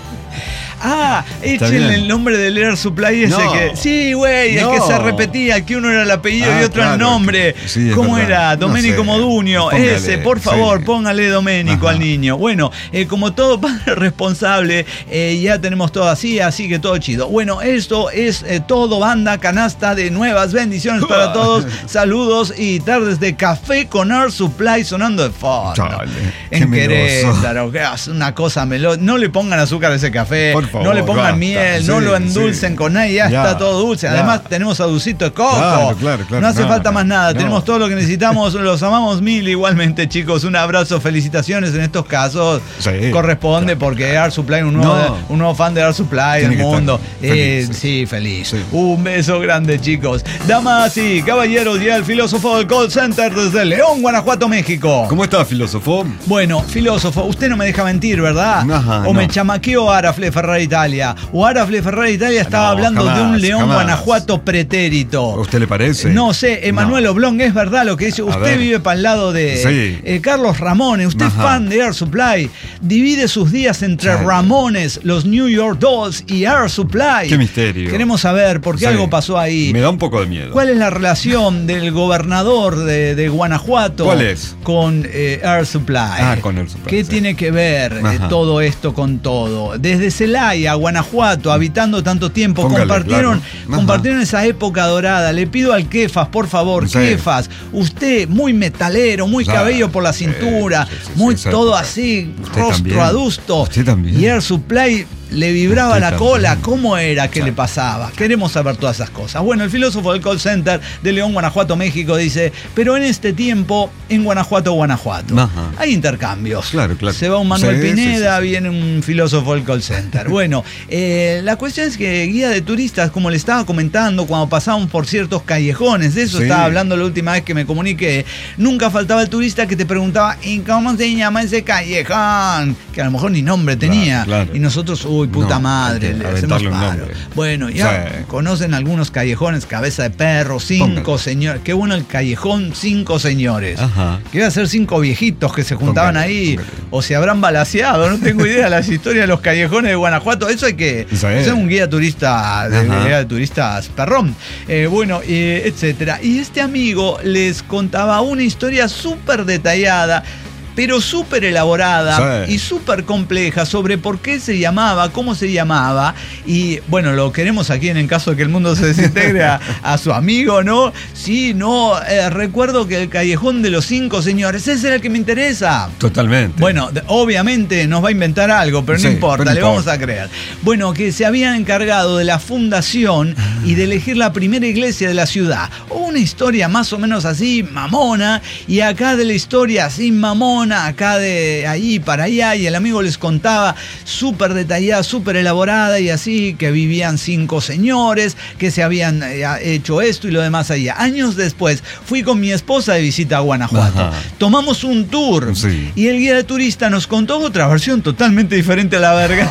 Ah, échenle bien. el nombre del Air Supply ese No. que. Sí, güey, No. el que se repetía, que uno era el apellido Ah, y otro claro, el nombre. que- sí, es ¿Cómo verdad. era? No Domenico sé. Modugno. Póngale, Ese, por favor, sí. póngale Domenico Ajá. al niño. Bueno, eh, como todo padre responsable, eh, ya tenemos todo así, así que todo chido. Bueno, esto es eh, todo banda canasta de nuevas bendiciones para todos. Saludos y tardes de café con Air Supply sonando de fondo. Chale, qué En meloso. Querétaro, que es una cosa melo. No le pongan azúcar a ese café, Por favor, no le pongan basta. miel, Sí, no lo endulcen sí. con nada y ya, Ya, está todo dulce. ya. Además, tenemos a Dulcito de Coco. Claro, claro, claro. No hace No, falta no, más nada. no. Tenemos todo lo que necesitamos. Los amamos mil igualmente, chicos. Un abrazo, felicitaciones en estos casos. Sí, Corresponde claro, porque claro. Air Supply, un nuevo, No. un nuevo fan de Air Supply Tiene del que mundo. estar Eh, feliz, sí, feliz. Sí. Un beso grande, chicos. Damas y caballeros, ya el filósofo del call center desde León, Guanajuato, México. ¿Cómo está, filósofo? Bueno, filósofo, usted no me deja mentir, ¿verdad? Ajá, o me no. chamaqueó Arafle Ferrari Italia. O Arafle Ferrari Italia estaba No, hablando jamás, de un León jamás. Guanajuato pretérito. ¿A usted le parece? No sé, Emanuel No. Oblong, es verdad lo que dice. Usted ver. vive para el lado de Sí. eh, Carlos Ramones. Usted es Ajá. fan de Air Supply. Divide sus días entre Chale. Ramones, los New York Dolls y Air Supply. Qué misterio. Queremos saber por qué Sí. algo pasó ahí. Me da un poco de miedo. ¿Cuál es la relación del gobernador de, de Guanajuato ¿Cuál es? con eh, Air Supply? Ah, con Air Supply, ¿Qué sí. tiene que ver eh, Ajá. todo esto con todo? Desde Celaya, Guanajuato, habitando tanto tiempo, Póngale, compartieron, claro. Ajá. compartieron esa época dorada. Le pido al Kefas, por favor, Sí. Kefas, usted muy metalero, muy Sí, cabello por la sí, cintura, sí, sí, sí, muy esa todo época. así, Usted rostro también. adusto. Usted también. Y Air Supply le vibraba Usted la también. cola. ¿Cómo era? ¿Qué Sí. le pasaba? Queremos saber todas esas cosas. Bueno, el filósofo del call center de León, Guanajuato, México dice, pero en este tiempo, en Guanajuato, Guanajuato, Ajá. hay intercambios. Claro, claro. Se va un Manuel Sí, Pineda, sí, sí, sí. viene un filósofo del call center. Bueno, eh, la cuestión es que guía de turistas, como le estaba comentando, cuando pasábamos por ciertos callejones, de eso Sí. estaba hablando la última vez que me comuniqué, nunca faltaba el turista que te preguntaba, ¿y cómo se llama ese callejón? Que a lo mejor ni nombre tenía. Claro, claro. Y nosotros, uy, puta No, madre, hay que le hacemos aventarle un paro. nombre. Bueno, ya Sí. conocen algunos callejones, cabeza de perro, cinco Póngale. señores. Qué bueno el callejón, cinco señores. Ajá. Que iba a ser cinco viejitos que se juntaban Póngale, ahí. póngale. O se habrán balaseado, no tengo idea. Las historias de los callejones de Guanajuato. Eso hay que. Sí. Eso es un guía turista, de, Ajá. guía de turistas perrón. Eh, bueno, eh, etcétera. Y este amigo les contaba una historia súper detallada, pero súper elaborada Sí. y súper compleja sobre por qué se llamaba, cómo se llamaba. Y bueno, lo queremos aquí en el caso de que el mundo se desintegre a, a su amigo, ¿no? Sí, no, eh, recuerdo que el callejón de los cinco señores, ese era el que me interesa. Totalmente. Bueno, de- obviamente nos va a inventar algo, pero no Sí, importa, pero no le importa. vamos a creer. Bueno, que se habían encargado de la fundación y de elegir la primera iglesia de la ciudad. Una historia más o menos así, mamona, y acá de la historia así, mamona, acá de ahí para allá, y el amigo les contaba súper detallada, súper elaborada, y así, que vivían cinco señores, que se habían eh, hecho esto y lo demás allá. Años después, fui con mi esposa de visita a Guanajuato. Ajá. Tomamos un tour. Sí. Y el guía de turista nos contó otra versión totalmente diferente a la verga.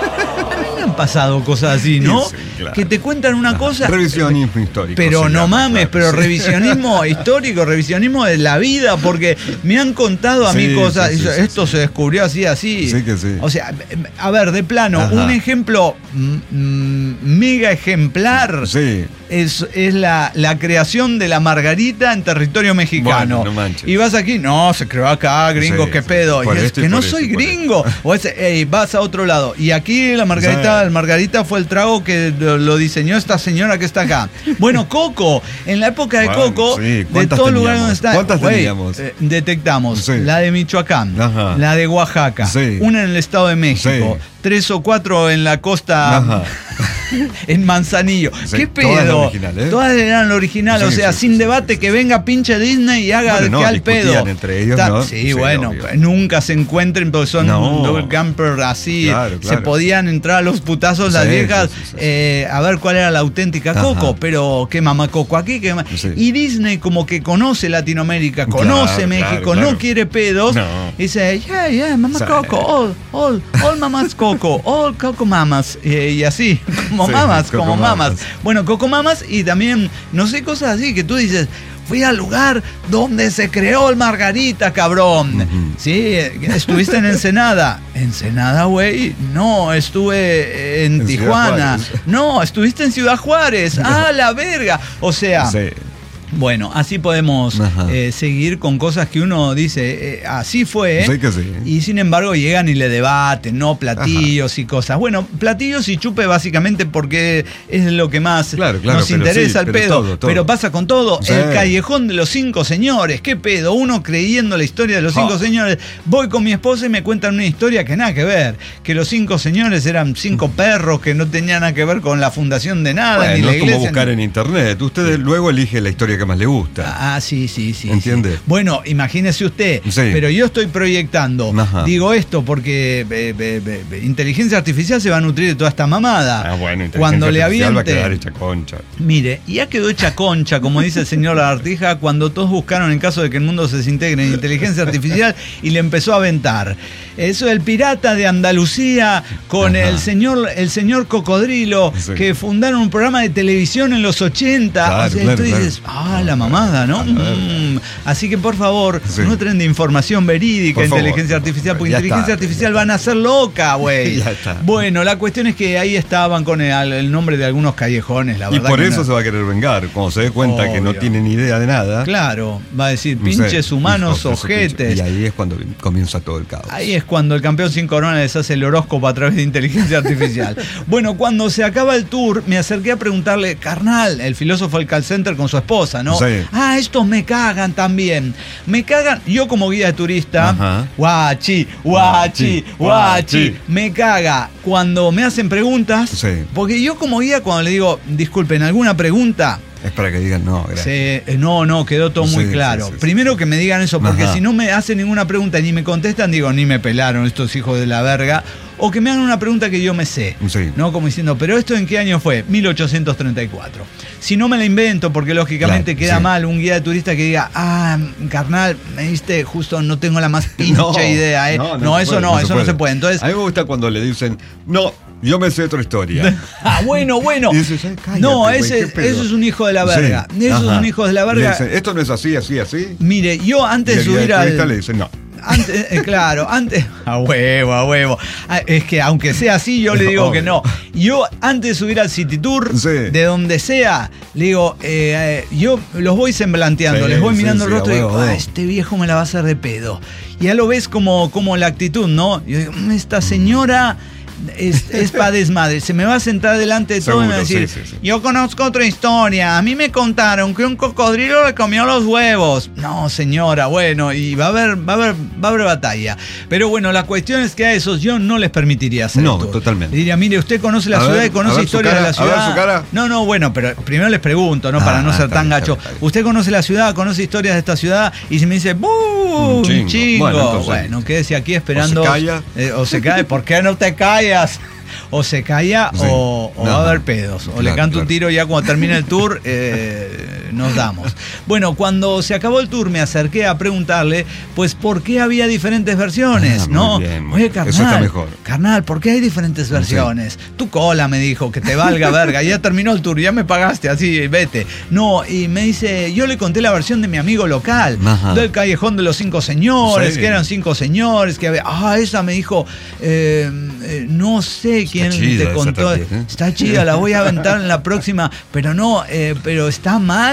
A mí me han pasado cosas así, ¿no? Sí, claro. Que te cuentan una cosa. Revisionismo histórico. Pero se no llama, mames, claro, pero sí. revisionismo histórico, revisionismo de la vida, porque me han contado a mí Sí, cosas. sí, sí, y yo, sí, esto sí. se descubrió así, así. Sí que sí. O sea, a ver, de plano, Ajá. un ejemplo mm, mm, mega ejemplar. Sí. Es, es la, la creación de la margarita en territorio mexicano. Bueno, no manches. Y vas aquí, no, se creó acá, gringo, Sí, qué sí. pedo. Por Y es esto y que no por esto soy y por gringo. O es, ey, vas a otro lado. Y aquí la margarita, Sí. el margarita fue el trago que lo, lo diseñó esta señora que está acá. Bueno, Coco, en la época de Bueno, Coco, sí, de ¿cuántas todo lugar teníamos? donde está, ¿Cuántas güey, teníamos? eh, detectamos Sí. la de Michoacán, Ajá. la de Oaxaca, Sí. una en el Estado de México, Sí. tres o cuatro en la costa, Ajá. en Manzanillo. Sí, ¿Qué todas pedo? las originales, ¿eh? Todas eran lo original, Sí, o sea, sí, sin sí, debate, sí, que sí, venga sí. pinche Disney y haga Bueno, no, que al discutían pedo. entre ellos, Ta- ¿no? Sí, Sí, bueno, obvio. nunca se encuentren porque son No. double camper así. Claro, Se claro. podían entrar a los putazos las Sí, viejas sí, sí, sí. eh, a ver cuál era la auténtica Ajá. Coco, pero qué mamá Coco aquí, qué mamá. Sí. Y Disney como que conoce Latinoamérica, Claro, conoce claro, México, claro. no quiere pedos. No. Y dice, yeah, yeah, mamá Sí. Coco, all, all, all mamás Coco, all Coco mamas. Eh, y así, como Sí, mamas, Coco como mamas. mamas. Bueno, Coco mamas y también, no sé, cosas así que tú dices, fui al lugar donde se creó el Margarita, cabrón. Ujú. Sí, estuviste en Ensenada. Ensenada, güey. No, estuve en, En Ciudad Tijuana. Juárez. No, estuviste en Ciudad Juárez. Ah, la verga. O sea, Sí. bueno, así podemos Ajá. eh, seguir con cosas que uno dice, eh, así fue. Sí que sí. Y sin embargo llegan y le debaten, ¿no? Platillos y cosas. Bueno, platillos y chupe básicamente porque es lo que más Claro, claro, nos pero interesa sí, el pero pedo. todo, todo. Pero pasa con todo. Sí. El callejón de los cinco señores. ¿Qué pedo? Uno creyendo la historia de los cinco Oh. señores. Voy con mi esposa y me cuentan una historia que nada que ver. Que los cinco señores eran cinco perros que no tenían nada que ver con la fundación de nada. ni Bueno, la es como iglesia, buscar ni- en internet. Usted luego elige la historia que más le gusta. Ah, sí, sí, sí. ¿Entiende? sí. Bueno, imagínese usted, Sí. pero yo estoy proyectando, Ajá. digo esto porque eh, eh, eh, eh, inteligencia artificial se va a nutrir de toda esta mamada. Ah, bueno, inteligencia Cuando le artificial va a quedar aviente, hecha concha. mire, ya quedó hecha concha, como dice el señor Lagartija, cuando todos buscaron en caso de que el mundo se desintegre en inteligencia artificial y le empezó a aventar. Eso, el pirata de Andalucía con Ajá. el señor, el señor Cocodrilo, Sí. que fundaron un programa de televisión en los ochenta. Claro, o sea, claro, tú claro. dices, ah, la mamada, ¿no? A ver. Mm. Así que por favor, Sí. no traen de información verídica Por favor, inteligencia por favor. artificial, porque Ya inteligencia está, artificial ya van a ser loca, güey. Ya está. Bueno, la cuestión es que ahí estaban con el, el nombre de algunos callejones, la Y verdad. por que eso no- se va a querer vengar. Cuando se dé cuenta que no Obvio. tiene ni idea de nada. Claro, va a decir, no sé, pinches humanos hijos de su pinche- ojetes. Y ahí es cuando comienza todo el caos. Ahí es cuando el campeón sin corona les hace el horóscopo a través de inteligencia artificial. Bueno, cuando se acaba el tour, me acerqué a preguntarle, carnal, el filósofo del call center con su esposa, ¿no? Sí. Ah, estos me cagan también. Me cagan, yo como guía de turista, Ajá. guachi, guachi, Guachi, guachi, guachi. me caga cuando me hacen preguntas. Sí. Porque yo como guía, cuando le digo, disculpen, ¿alguna pregunta? Es para que digan, no, gracias. Se- eh, no, no, quedó todo muy Sí, claro. sí, sí, Primero sí. que me digan eso, porque Ajá. si no me hacen ninguna pregunta ni me contestan, digo, ni me pelaron estos hijos de la verga. O que me hagan una pregunta que yo me sé. Sí. ¿No? Como diciendo, ¿pero esto en qué año fue? mil ochocientos treinta y cuatro. Si no me la invento, porque lógicamente Claro, queda sí. mal un guía de turista que diga, ah, carnal, me diste justo, no tengo la más pinche No, idea, ¿eh? No, se eso puede, no, eso no se puede. Entonces, a mí me gusta cuando le dicen, no, yo me sé otra historia. ah, bueno, bueno. Y dices, "Ay, cállate, no, güey, ese, ¿qué pedo?". eso es un hijo de la Sí, verga. Eso es ajá. un hijo de la Le verga. dicen, esto no es así, así, así. Mire, yo antes Y de el guía subir de turista al. le dice, no. Antes, eh, claro, antes. A huevo, a huevo. Ah, es que aunque sea así, yo le digo Obvio. que no. Yo, antes de subir al City Tour, Sí. de donde sea, le digo, eh, eh, yo los voy semblanteando, Sí, les voy sí, mirando sí, el rostro a y digo, huevo, a ah, huevo. este viejo me la va a hacer de pedo. Y ya lo ves como, como la actitud, ¿no? Yo digo, "Mm, esta señora. Es, es pa' desmadre, se me va a sentar delante de todo y me va a Seguro, decir, sí, sí, sí. yo conozco otra historia, a mí me contaron que un cocodrilo le comió los huevos. No, señora, bueno, y va a haber, va a haber, va a haber batalla. Pero bueno, la cuestión es que a esos yo no les permitiría hacer No, el tour. totalmente. Le diría, mire, usted conoce la A ciudad ver, y conoce a ver su historia cara, de la a ver ciudad. su cara. No, no, bueno, pero primero les pregunto, ¿no? Para Ah, no ser está tan bien, está gacho. bien, está bien. ¿Usted conoce la ciudad, conoce historias de esta ciudad? Y si me dice, ¡buh! Un Un chingo. chingo. Bueno, Bueno, entonces, quédese aquí esperando. o se calla. eh, o se cae. ¿Por qué no te callas? O se calla Sí. o, o va a Ajá. haber pedos. O le Claro, canto un claro. tiro ya cuando termine el tour, eh, nos damos. Bueno, cuando se acabó el tour me acerqué a preguntarle, pues, ¿por qué había diferentes versiones? Ah, muy ¿No? bien, muy Oye, bien. carnal, Eso está mejor. carnal, ¿por qué hay diferentes versiones? Tu cola me dijo, que te valga verga, ya terminó el tour, ya me pagaste, así, vete. No, y me dice, yo le conté la versión de mi amigo local, Ajá. del Callejón de los Cinco Señores, Sí. que eran cinco señores, que había, ah, esa me dijo, eh, eh, no sé quién chida te esa contó, también, ¿eh? está chida, la voy a aventar en la próxima, pero no, eh, pero está mal.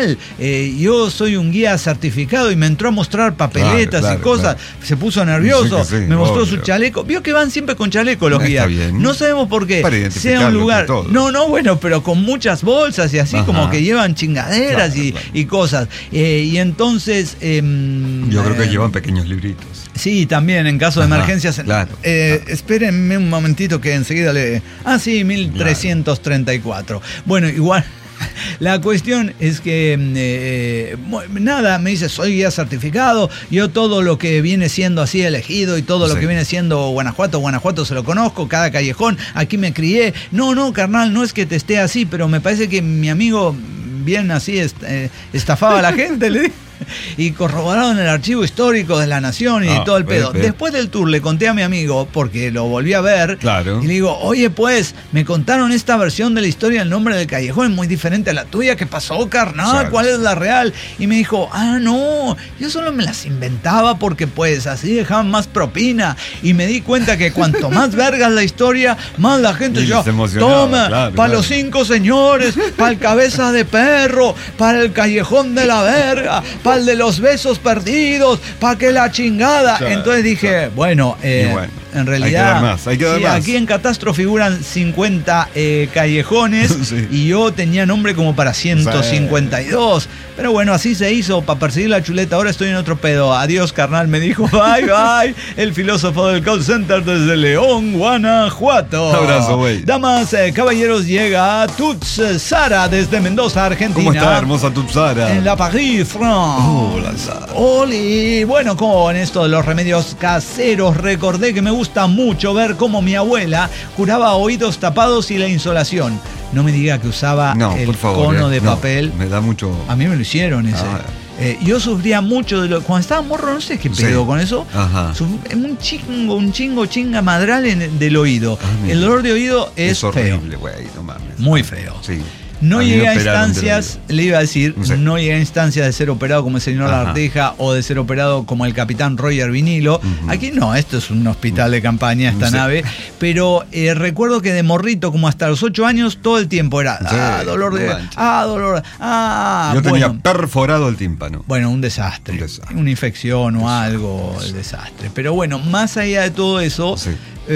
mal. Eh, yo soy un guía certificado y me entró a mostrar papeletas Claro, claro, y cosas. claro. Se puso nervioso, Sí que sí, me mostró obvio. su chaleco. Vio que van siempre con chaleco los Está guías. bien. No sabemos por qué. Para Sea identificarlo un lugar. entre todos. No, no, bueno, pero con muchas bolsas y así, Ajá. como que llevan chingaderas Claro, y, claro. y cosas. Eh, y entonces. Eh, Yo creo que eh, llevan pequeños libritos. Sí, también en caso de Ajá, emergencias. claro, Eh, claro. Espérenme un momentito que enseguida le. Ah, sí, mil trescientos treinta y cuatro. Bueno, igual. La cuestión es que, eh, nada, me dice, soy guía certificado, yo todo lo que viene siendo así elegido y todo lo Sí. que viene siendo Guanajuato, Guanajuato se lo conozco, cada callejón, aquí me crié. No, no, carnal, no es que te esté así, pero me parece que mi amigo bien así est eh, estafaba a la gente, le dije. Y corroboraron el archivo histórico de la nación y Ah, todo el pedo. ve, ve. Después del tour le conté a mi amigo, porque lo volví a ver, Claro. y le digo, oye pues, me contaron esta versión de la historia, el nombre del callejón es muy diferente a la tuya, ¿qué pasó, carnal? Claro. ¿Cuál es la real? Y me dijo, ah, no, yo solo me las inventaba porque pues así dejaban más propina. Y me di cuenta que cuanto más vergas la historia, más la gente Y yo, se emocionaba, toma, claro, para claro. los cinco señores, para el cabeza de perro, para el callejón de la verga, para el de los besos perdidos, para que la chingada. Claro, Entonces dije, claro. bueno, eh, Y bueno, en hay que realidad, dar más, hay que dar sí, más. aquí en Catastro figuran cincuenta eh, callejones Sí. y yo tenía nombre como para ciento cincuenta y dos. Pero bueno, así se hizo para perseguir la chuleta. Ahora estoy en otro pedo. Adiós, carnal, me dijo. Bye, bye. El filósofo del call center desde León, Guanajuato. Abrazo, güey. Damas, eh, caballeros, llega Tuts eh, Sara desde Mendoza, Argentina. ¿Cómo está, hermosa Tupsara? En la Paris, France. Hola, Sara. Oli. Bueno, con esto de los remedios caseros, recordé que me gusta mucho ver cómo mi abuela curaba oídos tapados y la insolación. No me diga que usaba No, el por favor. cono eh. de No, papel. Me da mucho. A mí me lo hicieron ese. Ah. Eh, yo sufría mucho de lo. Cuando estaba morro, no sé qué Sí. pedo con eso. Ajá. Suf- Un chingo, un chingo, chinga madral en, del oído. Ah, mira. El dolor de oído es, Es feo. horrible, güey, no mames. Muy feo. Sí. No A mí me llegué a operaron instancias, del le iba a decir, Sí. no llegué a instancias de ser operado como el señor Ajá. Arteja o de ser operado como el capitán Roger Vinilo. Ujú. Aquí no, esto es un hospital de campaña, esta Sí. nave. Pero eh, recuerdo que de morrito, como hasta los ocho años, todo el tiempo era, Sí, ah, dolor de, no manches. ah, dolor, ah, Yo bueno. tenía perforado el tímpano. Bueno, un desastre. Un desastre. Una infección o algo, el desastre. Pero bueno, más allá de todo eso, Sí.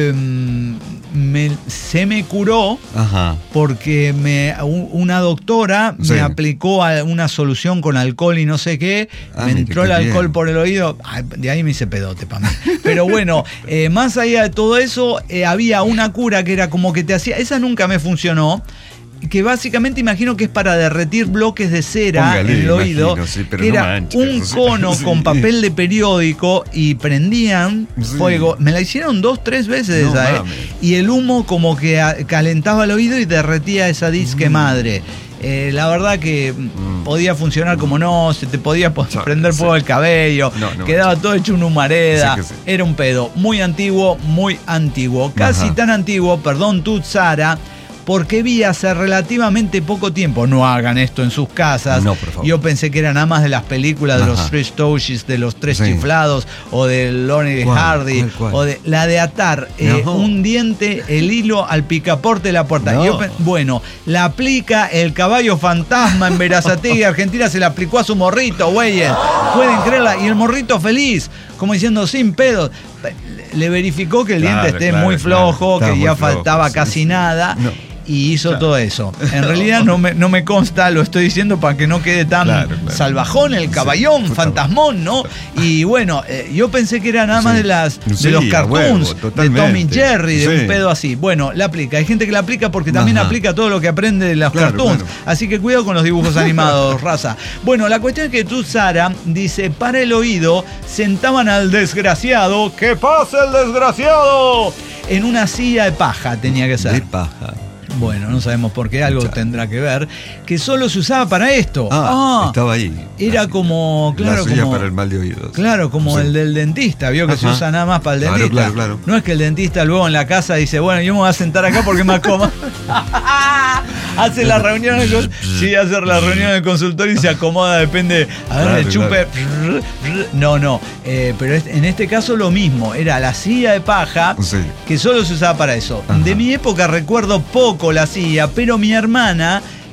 em, me- se me curó Ajá. porque me, un- una doctora Sí. me aplicó a- una solución con alcohol y no sé qué, Ah, me mire, entró qué el alcohol bien. por el oído, ay, de ahí me hice pedote para mí. Pero bueno, eh, más allá de todo eso, eh, había una cura que era como que te hacía, esa nunca me funcionó, que básicamente imagino que es para derretir bloques de cera Póngale, en el oído, imagino, sí, pero que no era manches, un sí, cono sí. con papel de periódico y prendían Sí. fuego. Me la hicieron dos, tres veces No esa, ¿eh? mames. Y el humo como que a- calentaba el oído y derretía esa disque madre. Eh, la verdad que Mm. podía funcionar como no, se te podía po- Sí, prender sí. fuego el cabello, No, no, quedaba sí. todo hecho una humareda, Sí que sí. era un pedo. Muy antiguo, muy antiguo. Casi Ajá. tan antiguo, perdón tú, Sara, porque vi hace relativamente poco tiempo, no hagan esto en sus casas. No, por favor. Yo pensé que era nada más de las películas de los Ajá. Three Stooges, de los Tres Sí. Chiflados, o de Lonnie ¿Cuál? Hardy, ¿Cuál, cuál? o de la de atar eh, No. un diente, el hilo al picaporte de la puerta. No. Yo pe- bueno, la aplica el caballo fantasma en Verazategui, Argentina, se la aplicó a su morrito, güeyes. Pueden creerla. Y el morrito feliz, como diciendo, sin pedos. Le verificó que el Claro, diente esté claro, muy claro. flojo, Estaba que muy ya flojo, faltaba sí, casi sí. nada. No. Y hizo Claro. todo eso. En realidad no me, no me consta, lo estoy diciendo para que no quede tan Claro, claro. salvajón, el Sí, caballón, puta fantasmón, ¿no? Y bueno, eh, yo pensé que era nada más Sí. de las de Sí, los a cartoons, huevo, de totalmente. Tom y Jerry, de Sí. un pedo así. Bueno, la aplica. Hay gente que la aplica porque también Ajá. aplica todo lo que aprende de los Claro, cartoons. claro. Así que cuidado con los dibujos animados, raza. Bueno, la cuestión es que tú, Sara, dice, para el oído, sentaban al desgraciado. ¡Que pase el desgraciado! En una silla de paja tenía que ser. De paja. Bueno, no sabemos por qué, algo Ya. tendrá que ver, que solo se usaba para esto. Ah, Ah, estaba ahí. era La- como, claro, la suya como, para el mal de oídos. claro, como Sí. el del dentista, vio que se Ajá. usa nada más para el Claro, dentista. claro, claro. No es que el dentista luego en la casa dice, bueno, yo me voy a sentar acá porque es más cómodo. Hace la reunión, en el cons- sí, hace la reunión en el consultorio y se acomoda, depende, a ver, Claro, le chupe. claro. No, no, eh, pero es- en este caso lo mismo, era la silla de paja Sí. que solo se usaba para eso. Ajá. De mi época recuerdo poco la silla, pero mi hermana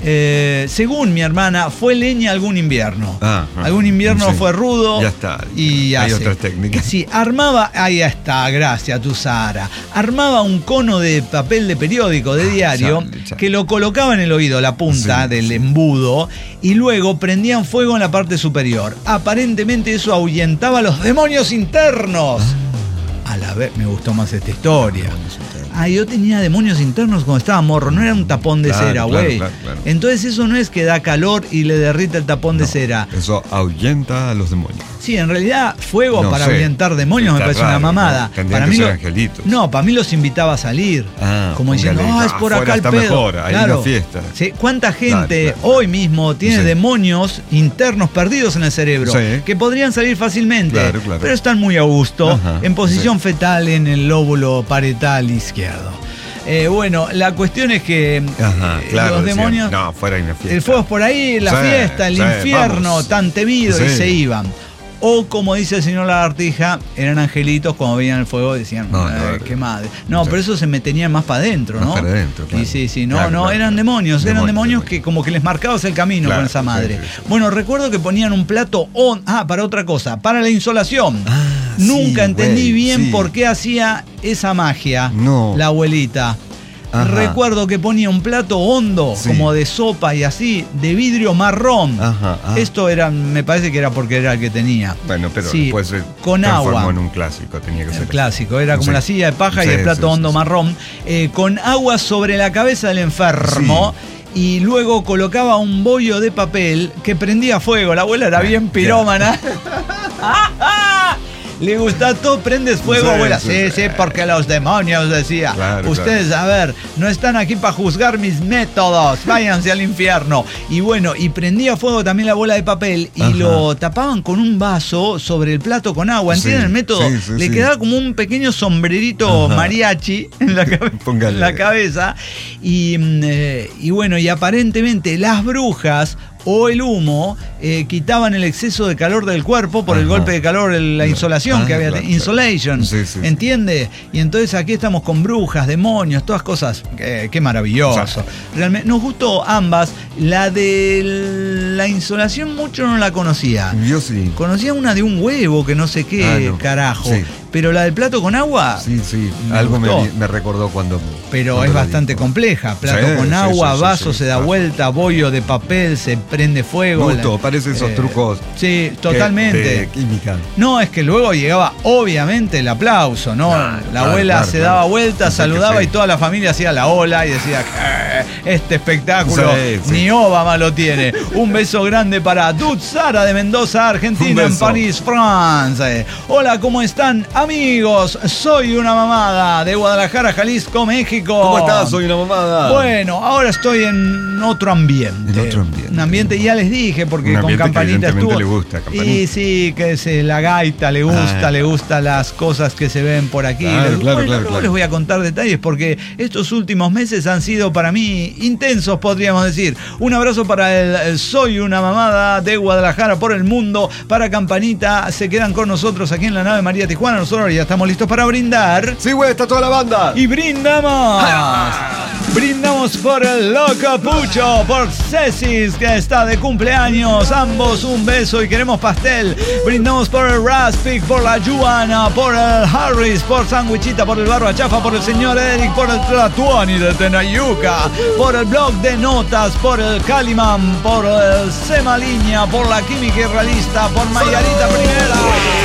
Eh, según mi hermana, fue leña algún invierno. Ah, ah, algún invierno sí. fue rudo. Ya está. Y Hay hace. otras técnicas. Sí, armaba, ahí está, gracias, tu Sara. Armaba un cono de papel de periódico, de diario, chale, chale. que lo colocaba en el oído, la punta Sí, del sí. embudo, y luego prendían fuego en la parte superior. Aparentemente eso ahuyentaba a los demonios internos. A la vez, me gustó más esta historia. Ah, yo tenía demonios internos cuando estaba morro, no era un tapón de Claro, cera, claro, güey. claro, claro. Entonces eso no es que da calor y le derrita el tapón de No, cera. Eso ahuyenta a los demonios. Sí, en realidad fuego No para sé. ahuyentar demonios me Está parece raro, una mamada. ¿no? Tendrían Para que mí ser lo- angelitos. No, para mí los invitaba a salir. Ah, como diciendo, póngale, ah, es ah, por afuera acá el está pedo. mejor, hay Claro. una fiesta. Sí, ¿cuánta gente Claro, claro. hoy mismo tiene Sí. demonios internos perdidos en el cerebro? Sí. Que podrían salir fácilmente, Claro, claro. pero están muy a gusto, Ajá, en posición sí. fetal en el lóbulo parietal izquierdo. Eh, bueno, la cuestión es que Ajá, eh, claro. los decían, demonios... No, fuera hay una fiesta. El fuego es por ahí, la Sí, fiesta, el sí, infierno vamos. tan temido, y Sí. se iban. O como dice el señor Lagartija, eran angelitos cuando veían el fuego y decían, No, "Eh, no, qué madre. No, sí. pero eso se metenían más para adentro, Más ¿no? para adentro, claro. Y sí, sí, no, Claro, no, claro, eran claro. demonios, eran Demonios, demonios demonios. que como que les marcabas el camino Claro, con esa sí, madre. sí, sí. Bueno, recuerdo que ponían un plato on, ah, para otra cosa, para la insolación. Ah, Nunca sí, entendí güey, bien sí. por qué hacía esa magia No. la abuelita. Ajá. Recuerdo que ponía un plato hondo, Sí. como de sopa y así, de vidrio marrón. Ajá, ah. Esto era, me parece que era porque era el que tenía. Bueno, pero Sí, después se con transformó agua. en un clásico, tenía que El ser. clásico, era como Sí. la silla de paja y Sí, el plato sí, hondo sí, sí. marrón, eh, con agua sobre la cabeza del enfermo. Y luego colocaba un bollo de papel que prendía fuego. La abuela era Ah, bien pirómana. Le gusta todo, prendes fuego, Sí, abuela. sí, Sí, sí. sí, porque los demonios, decía. Claro, Ustedes, a ver, no están aquí para juzgar mis métodos. Váyanse al infierno. Y bueno, y prendía fuego también la bola de papel y Ajá. lo tapaban con un vaso sobre el plato con agua. ¿Entienden Sí, el método? sí, sí, Le sí. quedaba como un pequeño sombrerito Ajá. mariachi en la, cabe- Póngale. en la cabeza. Y, mm, eh, y bueno, y aparentemente las brujas o el humo eh, quitaban el exceso de calor del cuerpo por el Ajá. golpe de calor, el- la insolación Ah, que había, claro, insolation, claro. Sí, sí, sí. ¿entiende? Y entonces aquí estamos con brujas, demonios, todas cosas, eh, qué maravilloso. Exacto. Realmente nos gustó ambas. La de la insolación mucho no la conocía. Yo sí. Conocía una de un huevo que no sé qué Ah, no. carajo. Sí. Pero la del plato con agua, Sí, sí. Me Algo me, gustó. vi- me recordó cuando. pero cuando es lo bastante dijo. compleja. Plato Sí, con sí, agua, sí, sí, vaso sí. se da Ah. vuelta, bollo de papel, se prende fuego. Me gustó, La- parece esos eh, trucos. Sí, que- totalmente. De química. No, es que luego llegaba obviamente el aplauso, ¿no? Claro, la claro, abuela claro, se claro. daba vuelta, Sí, sí, saludaba sí. y toda la familia hacía la ola y decía, "Eh, este espectáculo Sí, sí. ni Obama lo tiene". Un beso grande para Dud Sara de Mendoza, Argentina, Un en beso. París, France. Hola, ¿cómo están, amigos? Soy una mamada de Guadalajara, Jalisco, México. ¿Cómo estás? Soy una mamada. Bueno, ahora estoy en otro ambiente. En otro ambiente. Un ambiente, ya les dije, porque Un con ambiente que Campanita evidentemente estuvo. le gusta, Campanita. Y sí, que se la gaita le gusta, Ah. le gustan las cosas que se ven por aquí. Claro, Les- claro, bueno, claro, luego claro. les voy a contar detalles porque estos últimos meses han sido para mí intensos, podríamos decir. Un abrazo para el, el Soy una mamada de Guadalajara por el mundo. Para Campanita, se quedan con nosotros aquí en la nave María Tijuana. Nosotros ya estamos listos para brindar. Sí, güey, está toda la banda. Y brindamos. Brindamos por el Loco Pucho, por Cecis, que está de cumpleaños. Ambos un beso y queremos pastel. Brindamos por el Raspic, por la Juana, por el Harris, por Sandwichita, por el Barba Chafa, por el señor Eric, por el Tlatuani de Tenayuca, por el blog de notas, por el Calimán, por el Semaliña, por la Química Irrealista, por Mayarita Primera.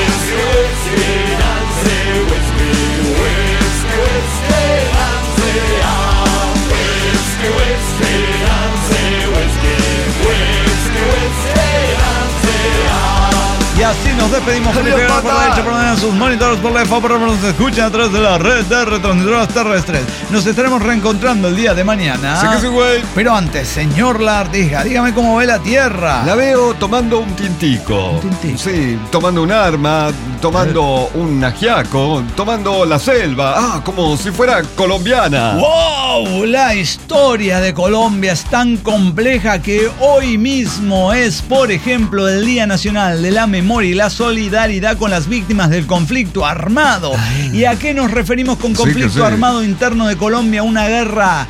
Y así nos despedimos por Adiós, por la papá. derecha, por la derecha, sus monitores, por la F A, por nos escuchan a través de la red de retransmisoras terrestres. Nos estaremos reencontrando el día de mañana. Sí que sí, güey. Pero antes, señor Lagartija, dígame cómo ve la Tierra. La veo tomando un tintico. Un tintico. Sí, tomando un arma, tomando un ajiaco, tomando la selva. Ah, como si fuera colombiana. ¡Wow! La historia de Colombia es tan compleja que hoy mismo es, por ejemplo, el Día Nacional de la Memoria y la Solidaridad con las víctimas del conflicto armado. ¿Y a qué nos referimos con Sí, conflicto que sí. armado interno de Colombia? Una guerra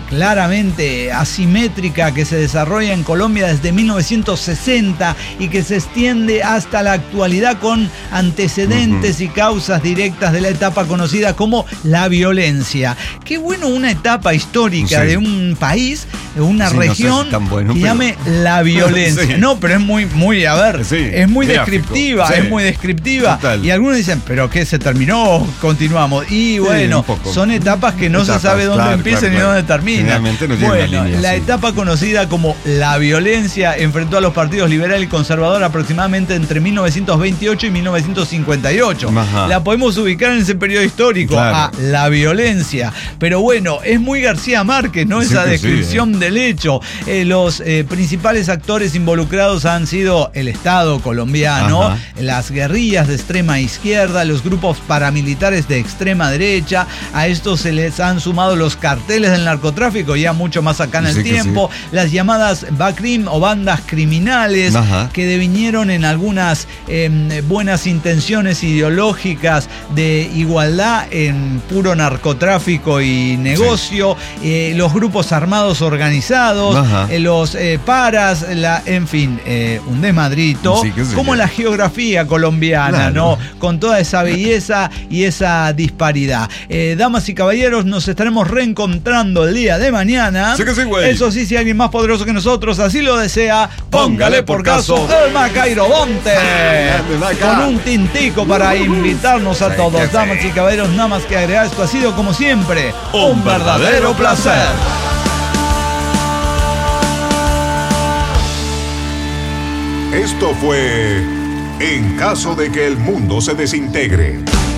claramente asimétrica que se desarrolla en Colombia desde mil novecientos sesenta y que se extiende hasta la actualidad con antecedentes uh-huh. y causas directas de la etapa conocida como la violencia. Qué bueno una etapa histórica sí. de un país, de una sí, región no sé si bueno, que pero... llame la violencia. Sí. No, pero es muy, muy, a ver, sí, es muy gráfico. descriptiva, sí. es muy descriptiva. Total. Y algunos dicen, ¿pero qué? ¿Se terminó? Continuamos. Y bueno, sí, son etapas que no etapas, se sabe dónde claro, empiezan claro, y claro. dónde terminan. Generalmente no bueno, línea, la sí. etapa conocida como la violencia enfrentó a los partidos liberal y conservador aproximadamente entre mil novecientos veintiocho y mil novecientos cincuenta y ocho. Ajá. La podemos ubicar en ese periodo histórico, claro. a la violencia. Pero bueno, es muy García Márquez, ¿no? Esa sí descripción sí, eh. del hecho. Eh, los eh, principales actores involucrados han sido el Estado colombiano, Ajá. las guerrillas de extrema izquierda, los grupos paramilitares de extrema derecha. A estos se les han sumado los carteles del narcotráfico, ya mucho más acá en el sí tiempo, sí. las llamadas BACRIM o bandas criminales, Ajá. que devinieron en algunas eh, buenas intenciones ideológicas de igualdad en puro narcotráfico y negocio, sí. eh, los grupos armados organizados, eh, los eh, paras, la, en fin, eh, un desmadrito, sí, sí, como sí. la geografía colombiana, claro. ¿no? Con toda esa belleza y esa disparidad. Eh, damas y caballeros, nos estaremos reencontrando el día de mañana. Sí que sí, güey. Eso sí, si alguien más poderoso que nosotros así lo desea, póngale por caso el Macairodonte. Con un tintico para invitarnos a todos. Damas y caballeros, nada más que agregar, esto ha sido como siempre un verdadero placer. Esto fue En caso de que el mundo se desintegre.